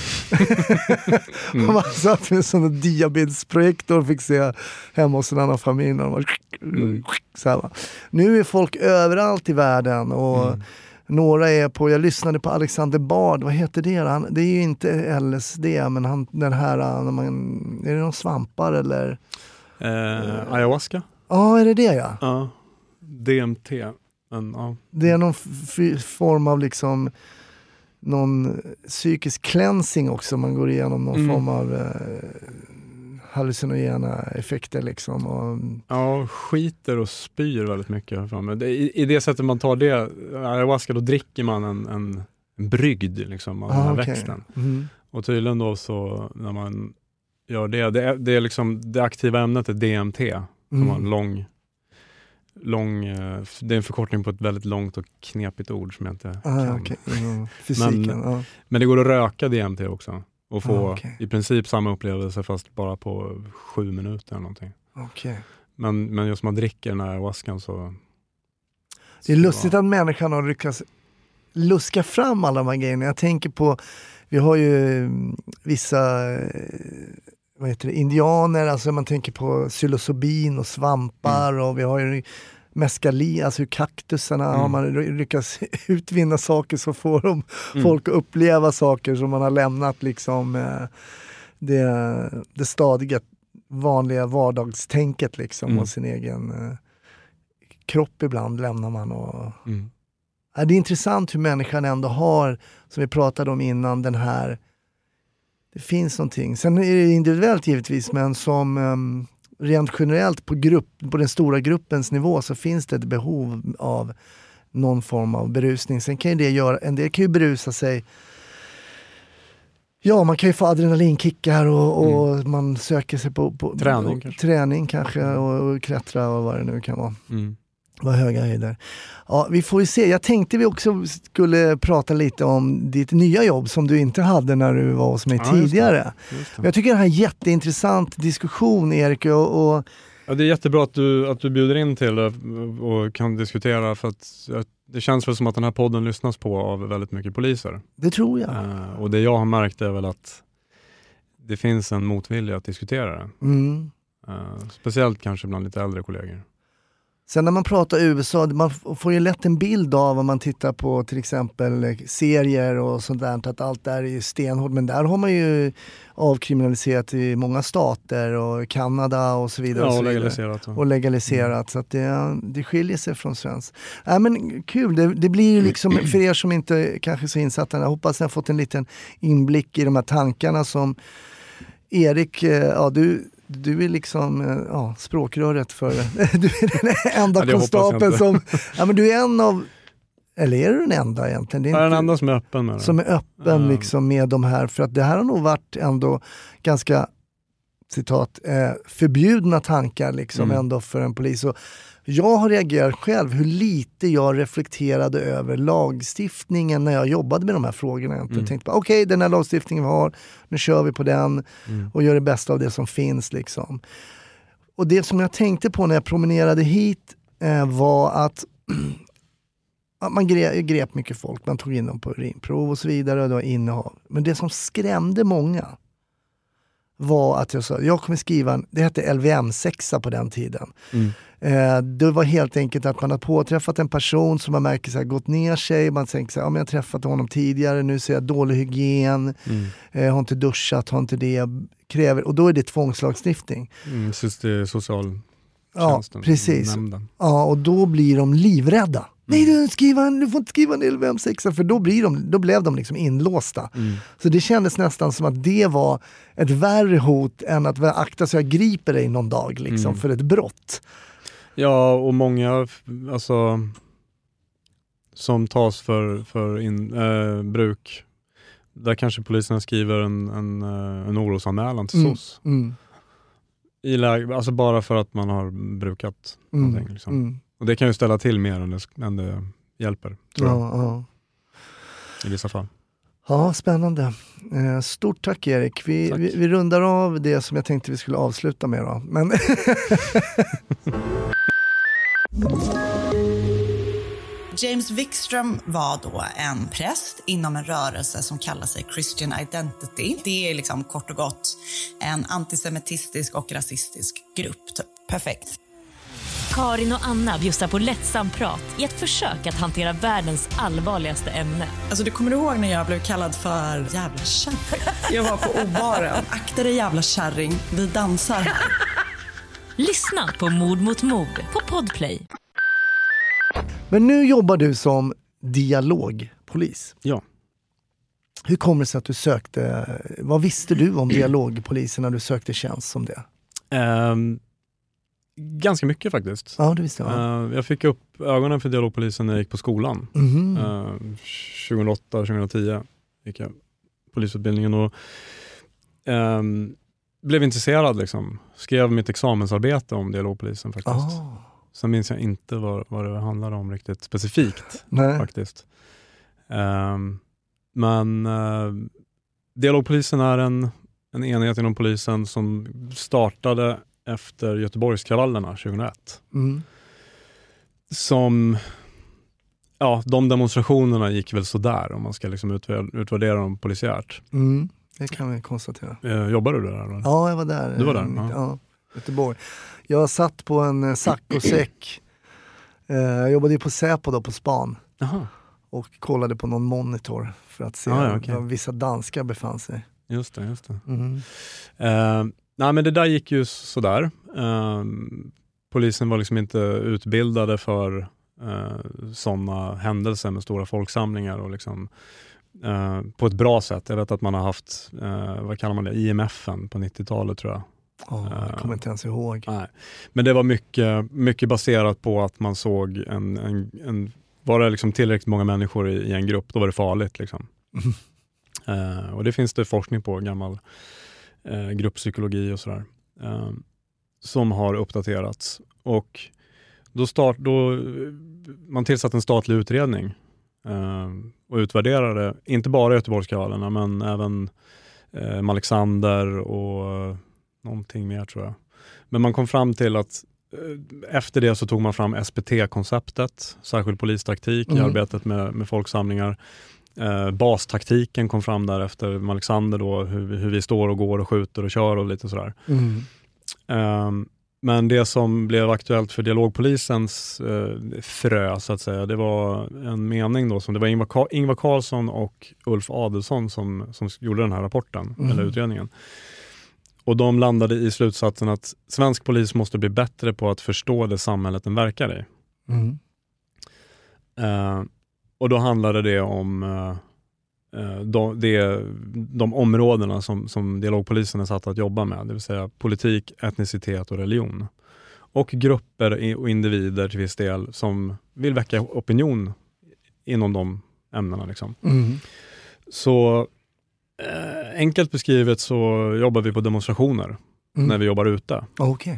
Man satt med en sån diabildsprojektor och fick se hemma hos en annan familj. Så här. Nu är folk överallt i världen och några är på, jag lyssnade på Alexander Bard, vad heter det? Det är ju inte LSD, men den här, är det någon svampar eller? Ayahuasca? Ja, är det det Ja, DMT. Det är någon form av liksom någon psykisk cleansing också, man går igenom någon form av hallucinogena effekter liksom. Och... skiter och spyr väldigt mycket. I det sättet man tar det, ayahuasca, då dricker man en brygd liksom, av den här växten. Och tydligen då så när man gör det är liksom, det aktiva ämnet är DMT, som har en lång det är en förkortning på ett väldigt långt och knepigt ord som jag inte kan. Fysiken, men det går att röka DMT också och få i princip samma upplevelse fast bara på 7 minuter eller någonting. Men just man dricker den här ayahuascan så... Det är lustigt att människan har lyckats luska fram alla de här grejerna. Jag tänker på, vi har ju vissa indianer, alltså man tänker på psilocybin och svampar och vi har ju mescalin, alltså kaktusarna har man lyckats utvinna saker så får de folk att uppleva saker som man har lämnat liksom det stadiga vanliga vardagstänket liksom och sin egen kropp ibland lämnar man och det är intressant hur människan ändå har, som vi pratade om innan, den här, det finns någonting. Sen är det individuellt givetvis, men som rent generellt på den stora gruppens nivå så finns det ett behov av någon form av berusning. Sen kan ju det göra, en del kan ju berusa sig. Ja, man kan ju få adrenalinkickar och man söker sig på träning kanske och klättra och vad det nu kan vara. Vad höga höjder. Ja, vi får ju se. Jag tänkte vi också skulle prata lite om ditt nya jobb som du inte hade när du var hos mig tidigare. Just det. Jag tycker det här är en jätteintressant diskussion, Erik. Ja, det är jättebra att du bjuder in till det och kan diskutera, för att det känns väl som att den här podden lyssnas på av väldigt mycket poliser. Det tror jag. Och det jag har märkt är väl att det finns en motvilja att diskutera det. Speciellt kanske bland lite äldre kollegor. Sen när man pratar USA, man får ju lätt en bild av om man tittar på till exempel serier och sånt där, att allt där är stenhårt. Men där har man ju avkriminaliserat i många stater och Kanada och så vidare. Ja, och legaliserat. Så att det skiljer sig från svensk. Men kul, det blir ju liksom för er som inte kanske är så insatta. Jag hoppas ni har fått en liten inblick i de här tankarna som Erik, du är liksom språkröret för... du är den enda konstapeln som... Ja, men du är en av... Eller är du den enda egentligen? Det är jag är inte, den enda som är öppen med det. Som är öppen liksom med de här. För att det här har nog varit ändå ganska, citat, förbjudna tankar liksom ändå för en polis. Och jag har reagerat själv hur lite jag reflekterade över lagstiftningen när jag jobbade med de här frågorna. Jag tänkte bara, okej, den här lagstiftningen vi har, nu kör vi på den och gör det bästa av det som finns liksom. Och det som jag tänkte på när jag promenerade hit var att man grep mycket folk, man tog in dem på urinprov och så vidare och det var innehav. Men det som skrämde många var att jag sa, jag kommer skriva det hette LVM-6 på den tiden. Det var helt enkelt att man har påträffat en person som man märker så här, gått ner sig, man tänker så här, men jag har träffat honom tidigare, nu ser jag dålig hygien, har inte duschat, har inte det, kräver, och då är det tvångslagstiftning. Det är socialtjänsten. Ja, precis. Nämnden. Ja, och då blir de livrädda. Nej, du får inte skriva en LVM-6, för då blev de liksom inlåsta. Så det kändes nästan som att det var ett värre hot än att akta så jag griper dig någon dag liksom, för ett brott. Ja, och många som tas för bruk, där kanske polisen skriver en orosanmälan till SOS. Alltså bara för att man har brukat någonting. Liksom. Och det kan ju ställa till mer än det hjälper, tror jag. I vissa fall. Ja, spännande. Stort tack, Erik. Vi rundar av det som jag tänkte vi skulle avsluta med då. Men James Wikström var då en präst inom en rörelse som kallar sig Christian Identity. Det är liksom kort och gott en antisemitistisk och rasistisk grupp. Typ. Perfekt. Karin och Anna bjussar på lättsam prat i ett försök att hantera världens allvarligaste ämne. Alltså, du kommer ihåg när jag blev kallad för jävla kärring? Jag var på obaren. Akta dig, jävla kärring. Vi dansar här. Lyssna på Mord mot mord på Podplay. Men nu jobbar du som dialogpolis. Ja. Hur kommer det sig att du sökte... Vad visste du om dialogpolisen när du sökte tjänst som det? Ganska mycket faktiskt. Ja, det visste jag. Jag fick upp ögonen för dialogpolisen när jag gick på skolan. 2008-2010 gick jag polisutbildningen och blev intresserad liksom. Skrev mitt examensarbete om dialogpolisen faktiskt. Sen minns jag inte vad det handlade om riktigt specifikt. Nej. Faktiskt. Men dialogpolisen är en enhet inom polisen som startade efter Göteborgskravallerna 2001. Som, de demonstrationerna gick väl så där om man ska liksom utvärdera dem polisiärt. Det kan vi konstatera. Jobbar du där? Eller? Ja, jag var där. Du var där? Ja, Göteborg. Jag satt på en saccosäck. Jag jobbade ju på Säpo då, på span. Aha. Och kollade på någon monitor för att se var vissa danskar befann sig. Just det. Nej, men det där gick ju sådär. Polisen var liksom inte utbildade för sådana händelser med stora folksamlingar och liksom på ett bra sätt. Jag vet att man har haft, vad kallar man det, IMF:en på 90-talet tror jag. Jag kommer inte ens ihåg. Nej. Men det var mycket baserat på att man såg var det liksom tillräckligt många människor i en grupp, då var det farligt liksom. Och det finns det forskning på, gammal grupppsykologi och sådär, som har uppdaterats. Och då man tillsatt en statlig utredning och utvärderade inte bara Göteborgskravallerna men även Alexander och någonting mer tror jag. Men man kom fram till att efter det så tog man fram SPT-konceptet, särskild polistaktik i arbetet med folksamlingar. Bastaktiken kom fram där efter Alexander då, hur vi står och går och skjuter och kör och lite sådär. Men det som blev aktuellt för dialogpolisens frö så att säga, det var en mening då som det var Ingvar Carlsson och Ulf Adelsohn som gjorde den här rapporten eller utredningen. Och de landade i slutsatsen att svensk polis måste bli bättre på att förstå det samhället den verkar i. Och då handlade det om de områdena som dialogpolisen är satt att jobba med, det vill säga politik, etnicitet och religion. Och grupper och individer till viss del som vill väcka opinion inom de ämnena. Liksom. Så enkelt beskrivet så jobbar vi på demonstrationer när vi jobbar ute. Okay.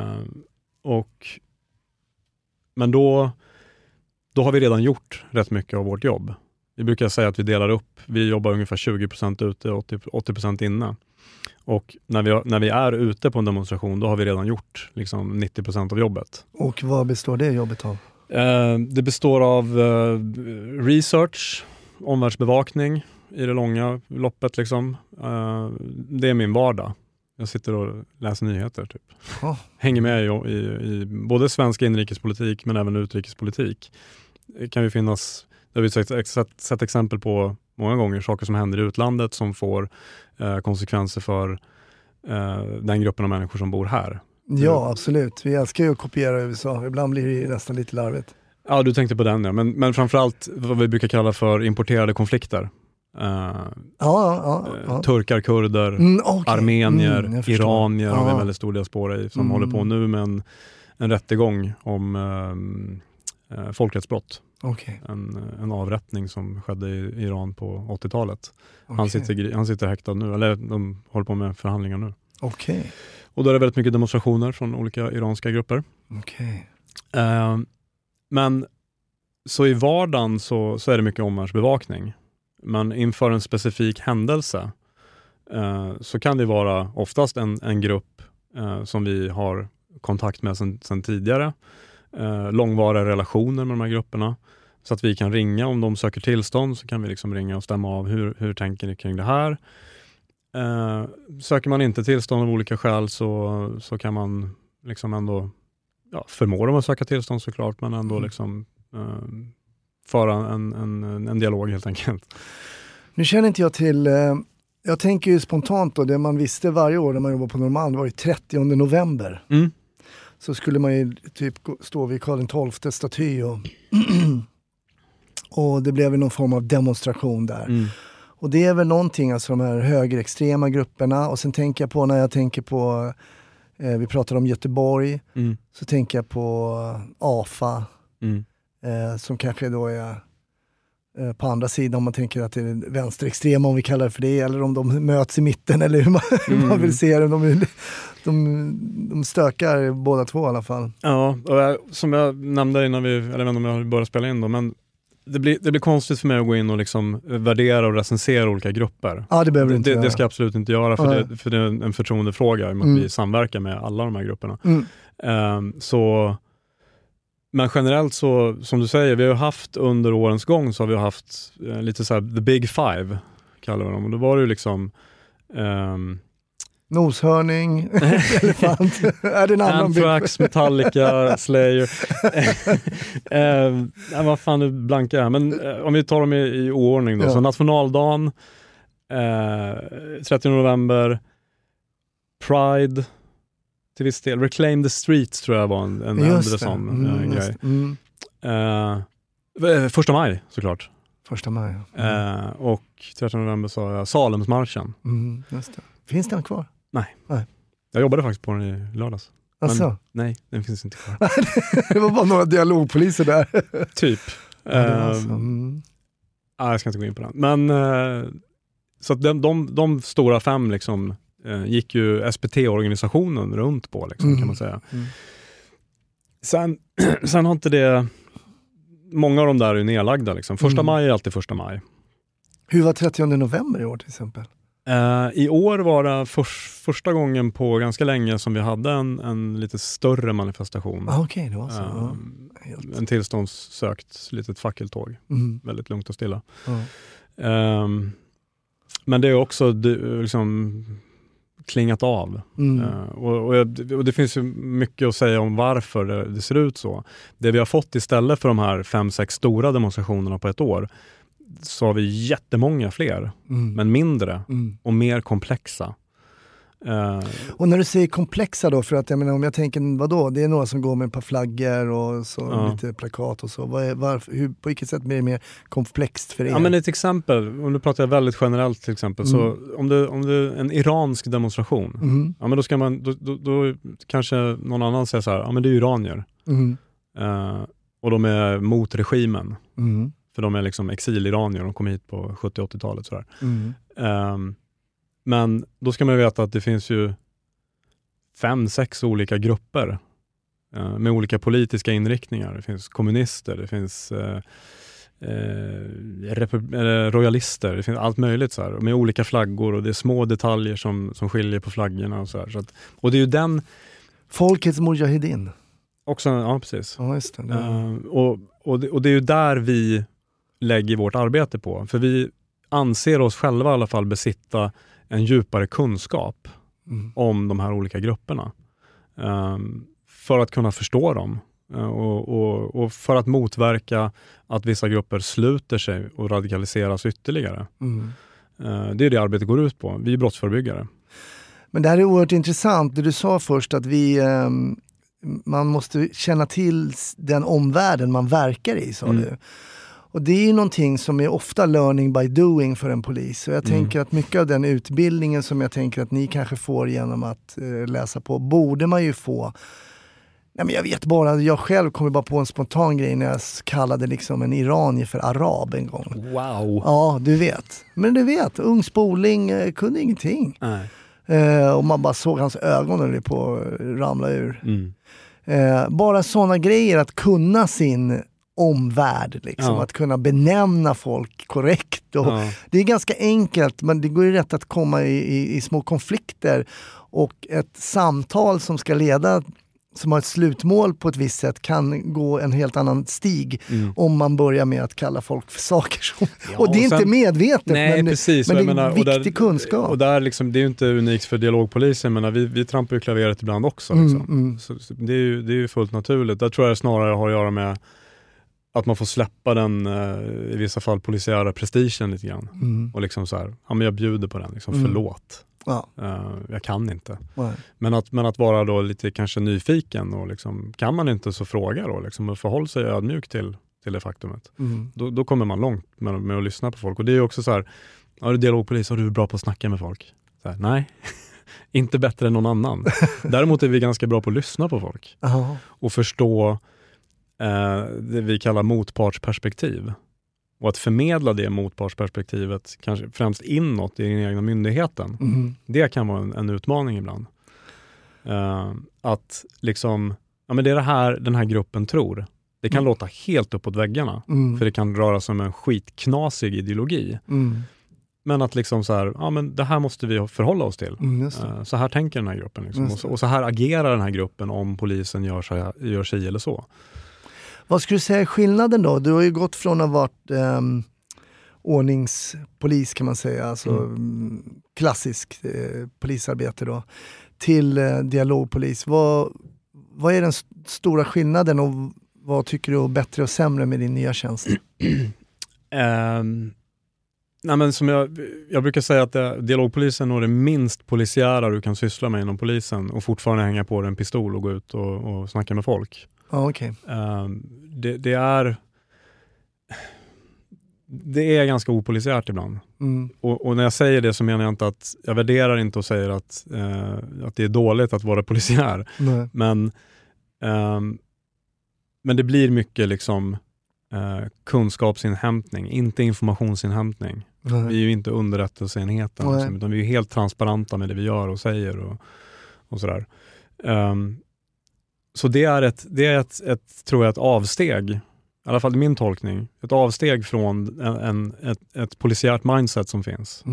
Men då har vi redan gjort rätt mycket av vårt jobb. Vi brukar säga att vi delar upp. Vi jobbar ungefär 20% ute och 80% inne. Och när vi är ute på en demonstration, då har vi redan gjort liksom 90% av jobbet. Och vad består det jobbet av? Det består av research, omvärldsbevakning i det långa loppet. Liksom. Det är min vardag. Jag sitter och läser nyheter. Typ. Hänger med i både svensk inrikespolitik men även utrikespolitik. Det kan ju finnas, det har vi sett exempel på många gånger, saker som händer i utlandet som får konsekvenser för den gruppen av människor som bor här. Ja, absolut. Vi älskar ju att kopiera USA. Ibland blir det nästan lite larvigt. Ja, du tänkte på den, ja. Men framförallt vad vi brukar kalla för importerade konflikter. Turkar, kurder, armenier, iranier har vi en väldigt stor diaspora i som håller på nu med en rättegång om folkrättsbrott. Okay. En avrättning som skedde i Iran på 80-talet. Okay. Han sitter häktad nu, eller de håller på med förhandlingar nu. Okay. Och då är det väldigt mycket demonstrationer från olika iranska grupper. Okay. Men så i vardagen så är det mycket omvärldsbevakning. Men inför en specifik händelse så kan det vara oftast en grupp som vi har kontakt med sedan tidigare. Långvariga relationer med de här grupperna. Så att vi kan ringa om de söker tillstånd, så kan vi liksom ringa och stämma av hur tänker ni kring det här. Söker man inte tillstånd av olika skäl så kan man liksom ändå förmå dem att söka tillstånd såklart, men ändå liksom föra en dialog helt enkelt. Nu känner inte jag till, jag tänker ju spontant då, det man visste varje år när man jobbar på Norrmalm var ju 30 november. Så skulle man ju typ stå vid Karl XII staty och det blev någon form av demonstration där. Och det är väl någonting, alltså de här högerextrema grupperna, och sen tänker jag på, när jag tänker på vi pratar om Göteborg, så tänker jag på AFA som kanske då är på andra sidan, om man tänker att det är vänsterextrema, om vi kallar det för det, eller om de möts i mitten, eller hur man vill se det. De stökar båda två i alla fall. Ja, och som jag nämnde innan jag vet inte om jag började spela in då, men det blir konstigt för mig att gå in och liksom värdera och recensera olika grupper. Ja, det behöver du inte göra. Det ska jag absolut inte göra, för det är en förtroendefråga med att vi samverkar med alla de här grupperna. Men generellt så, som du säger, vi har haft under årens gång så har vi haft lite så här the big five kallar vi dem. Och då var det ju liksom noshörning, elefant. Är det en annan Anthrax, Metallica, Slayer. Vad fan, nu blankar jag. Men om vi tar dem i oordning då. Så nationaldagen, 30 november, Pride, till viss del. Reclaim the Streets tror jag var en äldre sån grej. 1 maj såklart. 1 maj. Och 13 november sa jag Salemsmarschen. Just det. Finns den kvar? Nej. Jag jobbade faktiskt på den i lördags. Alltså? Men nej, den finns inte kvar. Det var bara några dialogpoliser där. Typ. Jag ska inte gå in på den. Men så att de stora 5 liksom gick ju SPT-organisationen runt på liksom, kan man säga. Sen har inte det, många av dem där är nedlagda liksom. 1 maj är alltid 1 maj. Hur var 30 november i år till exempel? I år var det första gången på ganska länge som vi hade en lite större manifestation. Okej, det var så. En tillståndssökt litet fackeltåg. Väldigt lugnt och stilla. Men det är också liksom klingat av. Och det finns ju mycket att säga om varför det ser ut så. Det vi har fått istället för de här 5-6 stora demonstrationerna på ett år, så har vi jättemånga fler, men mindre och mer komplexa. Och när du säger komplexa då, för att jag menar, om jag tänker, vadå? Det är några som går med ett par flaggor och så lite plakat och så. På vilket sätt blir det mer komplext för er? Ja, men ett exempel, om du pratar väldigt generellt till exempel, så om du en iransk demonstration, ja men då ska man, då kanske någon annan säger så här, ja men det är iranier. Och de är mot regimen. För de är liksom exiliranier, de kom hit på 70-80-talet sådär. Men då ska man veta att det finns ju 5-6 olika grupper med olika politiska inriktningar. Det finns kommunister, det finns royalister, det finns allt möjligt så här, med olika flaggor, och det är små detaljer som skiljer på flaggorna och så här. Så att, och det är ju den... Folkets Mujahedin. Också, ja precis. Ja, just det. Och det är ju där vi lägger vårt arbete på. För vi anser oss själva i alla fall besitta en djupare kunskap om de här olika grupperna. För att kunna förstå dem. Och för att motverka att vissa grupper sluter sig och radikaliseras ytterligare. Det är det arbetet går ut på. Vi är brottsförebyggare. Men det här är oerhört intressant. Det du sa först, att man måste känna till den omvärlden man verkar i, sa du. Och det är ju någonting som är ofta learning by doing för en polis. Och jag tänker att mycket av den utbildningen som jag tänker att ni kanske får genom att läsa på, borde man ju få. Nej, men jag vet bara, jag själv kommer bara på en spontan grej när jag kallade liksom en iranier för arab en gång. Wow! Ja, du vet. Men du vet, ung spoling kunde ingenting. Nej. Och man bara såg hans ögon på att ramla ur. Bara sådana grejer, att kunna sin omvärld liksom, att kunna benämna folk korrekt. Och det är ganska enkelt, men det går ju rätt att komma i små konflikter, och ett samtal som ska leda, som har ett slutmål på ett visst sätt, kan gå en helt annan stig om man börjar med att kalla folk för saker som... och det är inte medvetet, nej, precis, men det är viktig kunskap. Och där liksom, det är ju inte unikt för dialogpolisen, men vi trampar ju klaveret ibland också. Liksom. Så det är ju fullt naturligt. Där tror jag snarare har att göra med att man får släppa den, i vissa fall, polisiära prestigen lite grann. Och liksom så här, ja men jag bjuder på den, liksom, förlåt. Ja. Jag kan inte. Nej. Men att vara då lite kanske nyfiken, och liksom, kan man inte så fråga då, liksom, och förhålla sig ödmjuk till det faktumet. Då kommer man långt med att lyssna på folk. Och det är ju också så här, ja, du är dialogpolis, har du är bra på att snacka med folk? Så här, nej, inte bättre än någon annan. Däremot är vi ganska bra på att lyssna på folk. Och förstå det vi kallar motpartsperspektiv. Och att förmedla det motpartsperspektivet kanske främst inåt i den egna myndigheten. Det kan vara en utmaning ibland. Att liksom, ja men det är det här den här gruppen tror. Det kan låta helt uppåt väggarna. För det kan röra sig om en skitknasig ideologi. Men att liksom så här, ja men det här måste vi förhålla oss till. Så här tänker den här gruppen. Liksom. Och så här agerar den här gruppen om polisen gör sig eller så. Vad skulle du säga är skillnaden då? Du har ju gått från att ha varit ordningspolis, kan man säga, alltså klassisk polisarbete då, till dialogpolis. Vad är den stora skillnaden, och vad tycker du är bättre och sämre med din nya tjänst? Nej, men som jag brukar säga att dialogpolisen är det minst polisiära du kan syssla med inom polisen, och fortfarande hänga på en pistol och gå ut och snacka med folk. Okay. Det är ganska opolisiärt ibland. Och när jag säger det så menar jag inte att jag värderar inte och säger att det är dåligt att vara polisiär. Men det blir mycket liksom kunskapsinhämtning, inte informationsinhämtning. Vi är ju inte underrättelseenheten, liksom, utan vi är helt transparenta med det vi gör och säger och sådär. Så det är ett tror jag, ett avsteg, i alla fall i min tolkning, ett avsteg från ett polisiärt mindset som finns.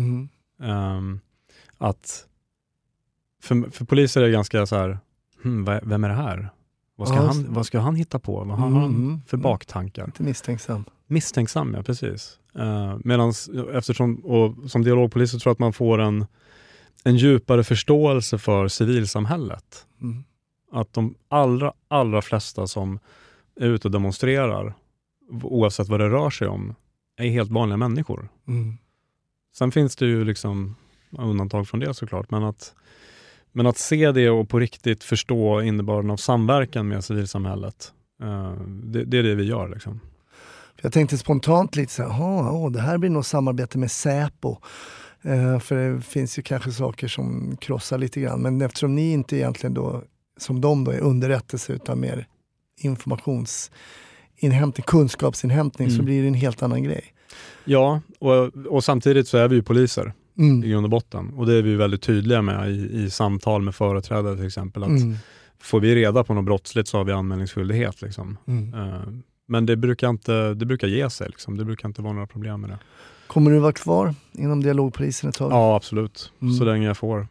Att för poliser är det ganska så här, vem är det här? Vad ska han hitta på? Vad har han för baktankar? Inte misstänksam. Misstänksam, ja, precis. Eftersom, och som dialogpolis så tror jag att man får en djupare förståelse för civilsamhället. Att de allra flesta som är ute och demonstrerar, oavsett vad det rör sig om, är helt vanliga människor. Sen finns det ju liksom undantag från det såklart, men att Men att se det och på riktigt förstå innebörden av samverkan med civilsamhället, det är det vi gör liksom. Jag tänkte spontant lite så här, det här blir nog samarbete med Säpo. För det finns ju kanske saker som krossar lite grann. Men eftersom ni inte egentligen då, som de då, är underrättelse utan mer informationsinhämtning, kunskapsinhämtning, så blir det en helt annan grej. Ja, och samtidigt så är vi ju poliser i grund och botten. Och det är vi väldigt tydliga med i samtal med företrädare till exempel. Att får vi reda på något brottsligt så har vi anmälningsskyldighet liksom. Men det brukar ge sig liksom. Det brukar inte vara några problem med det. Kommer du vara kvar inom dialogpolisen ett tag? Ja, absolut. Så länge jag får.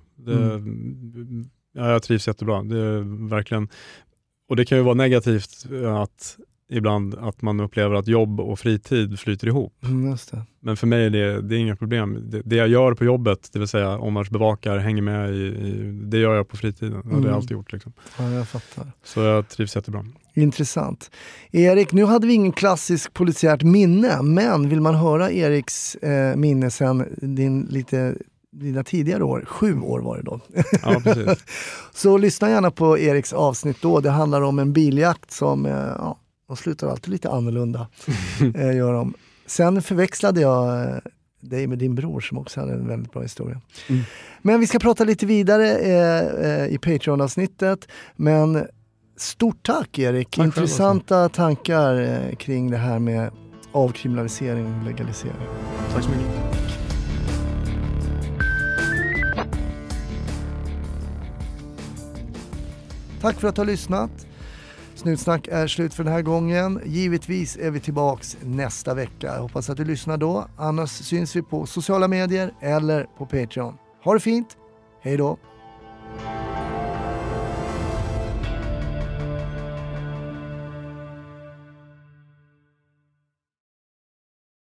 Jag trivs jättebra. Det är verkligen... Och det kan ju vara negativt ibland att man upplever att jobb och fritid flyter ihop. Just det. Men för mig är det inga problem. Det jag gör på jobbet, det vill säga omvärldsbevakar, hänger med det gör jag på fritiden. Det har jag alltid gjort liksom. Ja, jag fattar. Så jag trivs jättebra. Intressant. Erik, nu hade vi ingen klassisk polisiärt minne, men vill man höra Eriks minne sen dina tidigare år, 7 år var det då. Ja, precis. Så lyssna gärna på Eriks avsnitt då. Det handlar om en biljakt som de slutar alltid lite annorlunda. Gör de. Sen förväxlade jag dig med din bror som också hade en väldigt bra historia. Men vi ska prata lite vidare i Patreon-avsnittet. Men stort tack Erik. Tack. Intressanta tankar kring det här med avkriminalisering och legalisering. Tack så mycket. Tack för att du har lyssnat. Snutsnack är slut för den här gången. Givetvis är vi tillbaks nästa vecka. Jag hoppas att du lyssnar då. Annars syns vi på sociala medier eller på Patreon. Ha det fint. Hej då.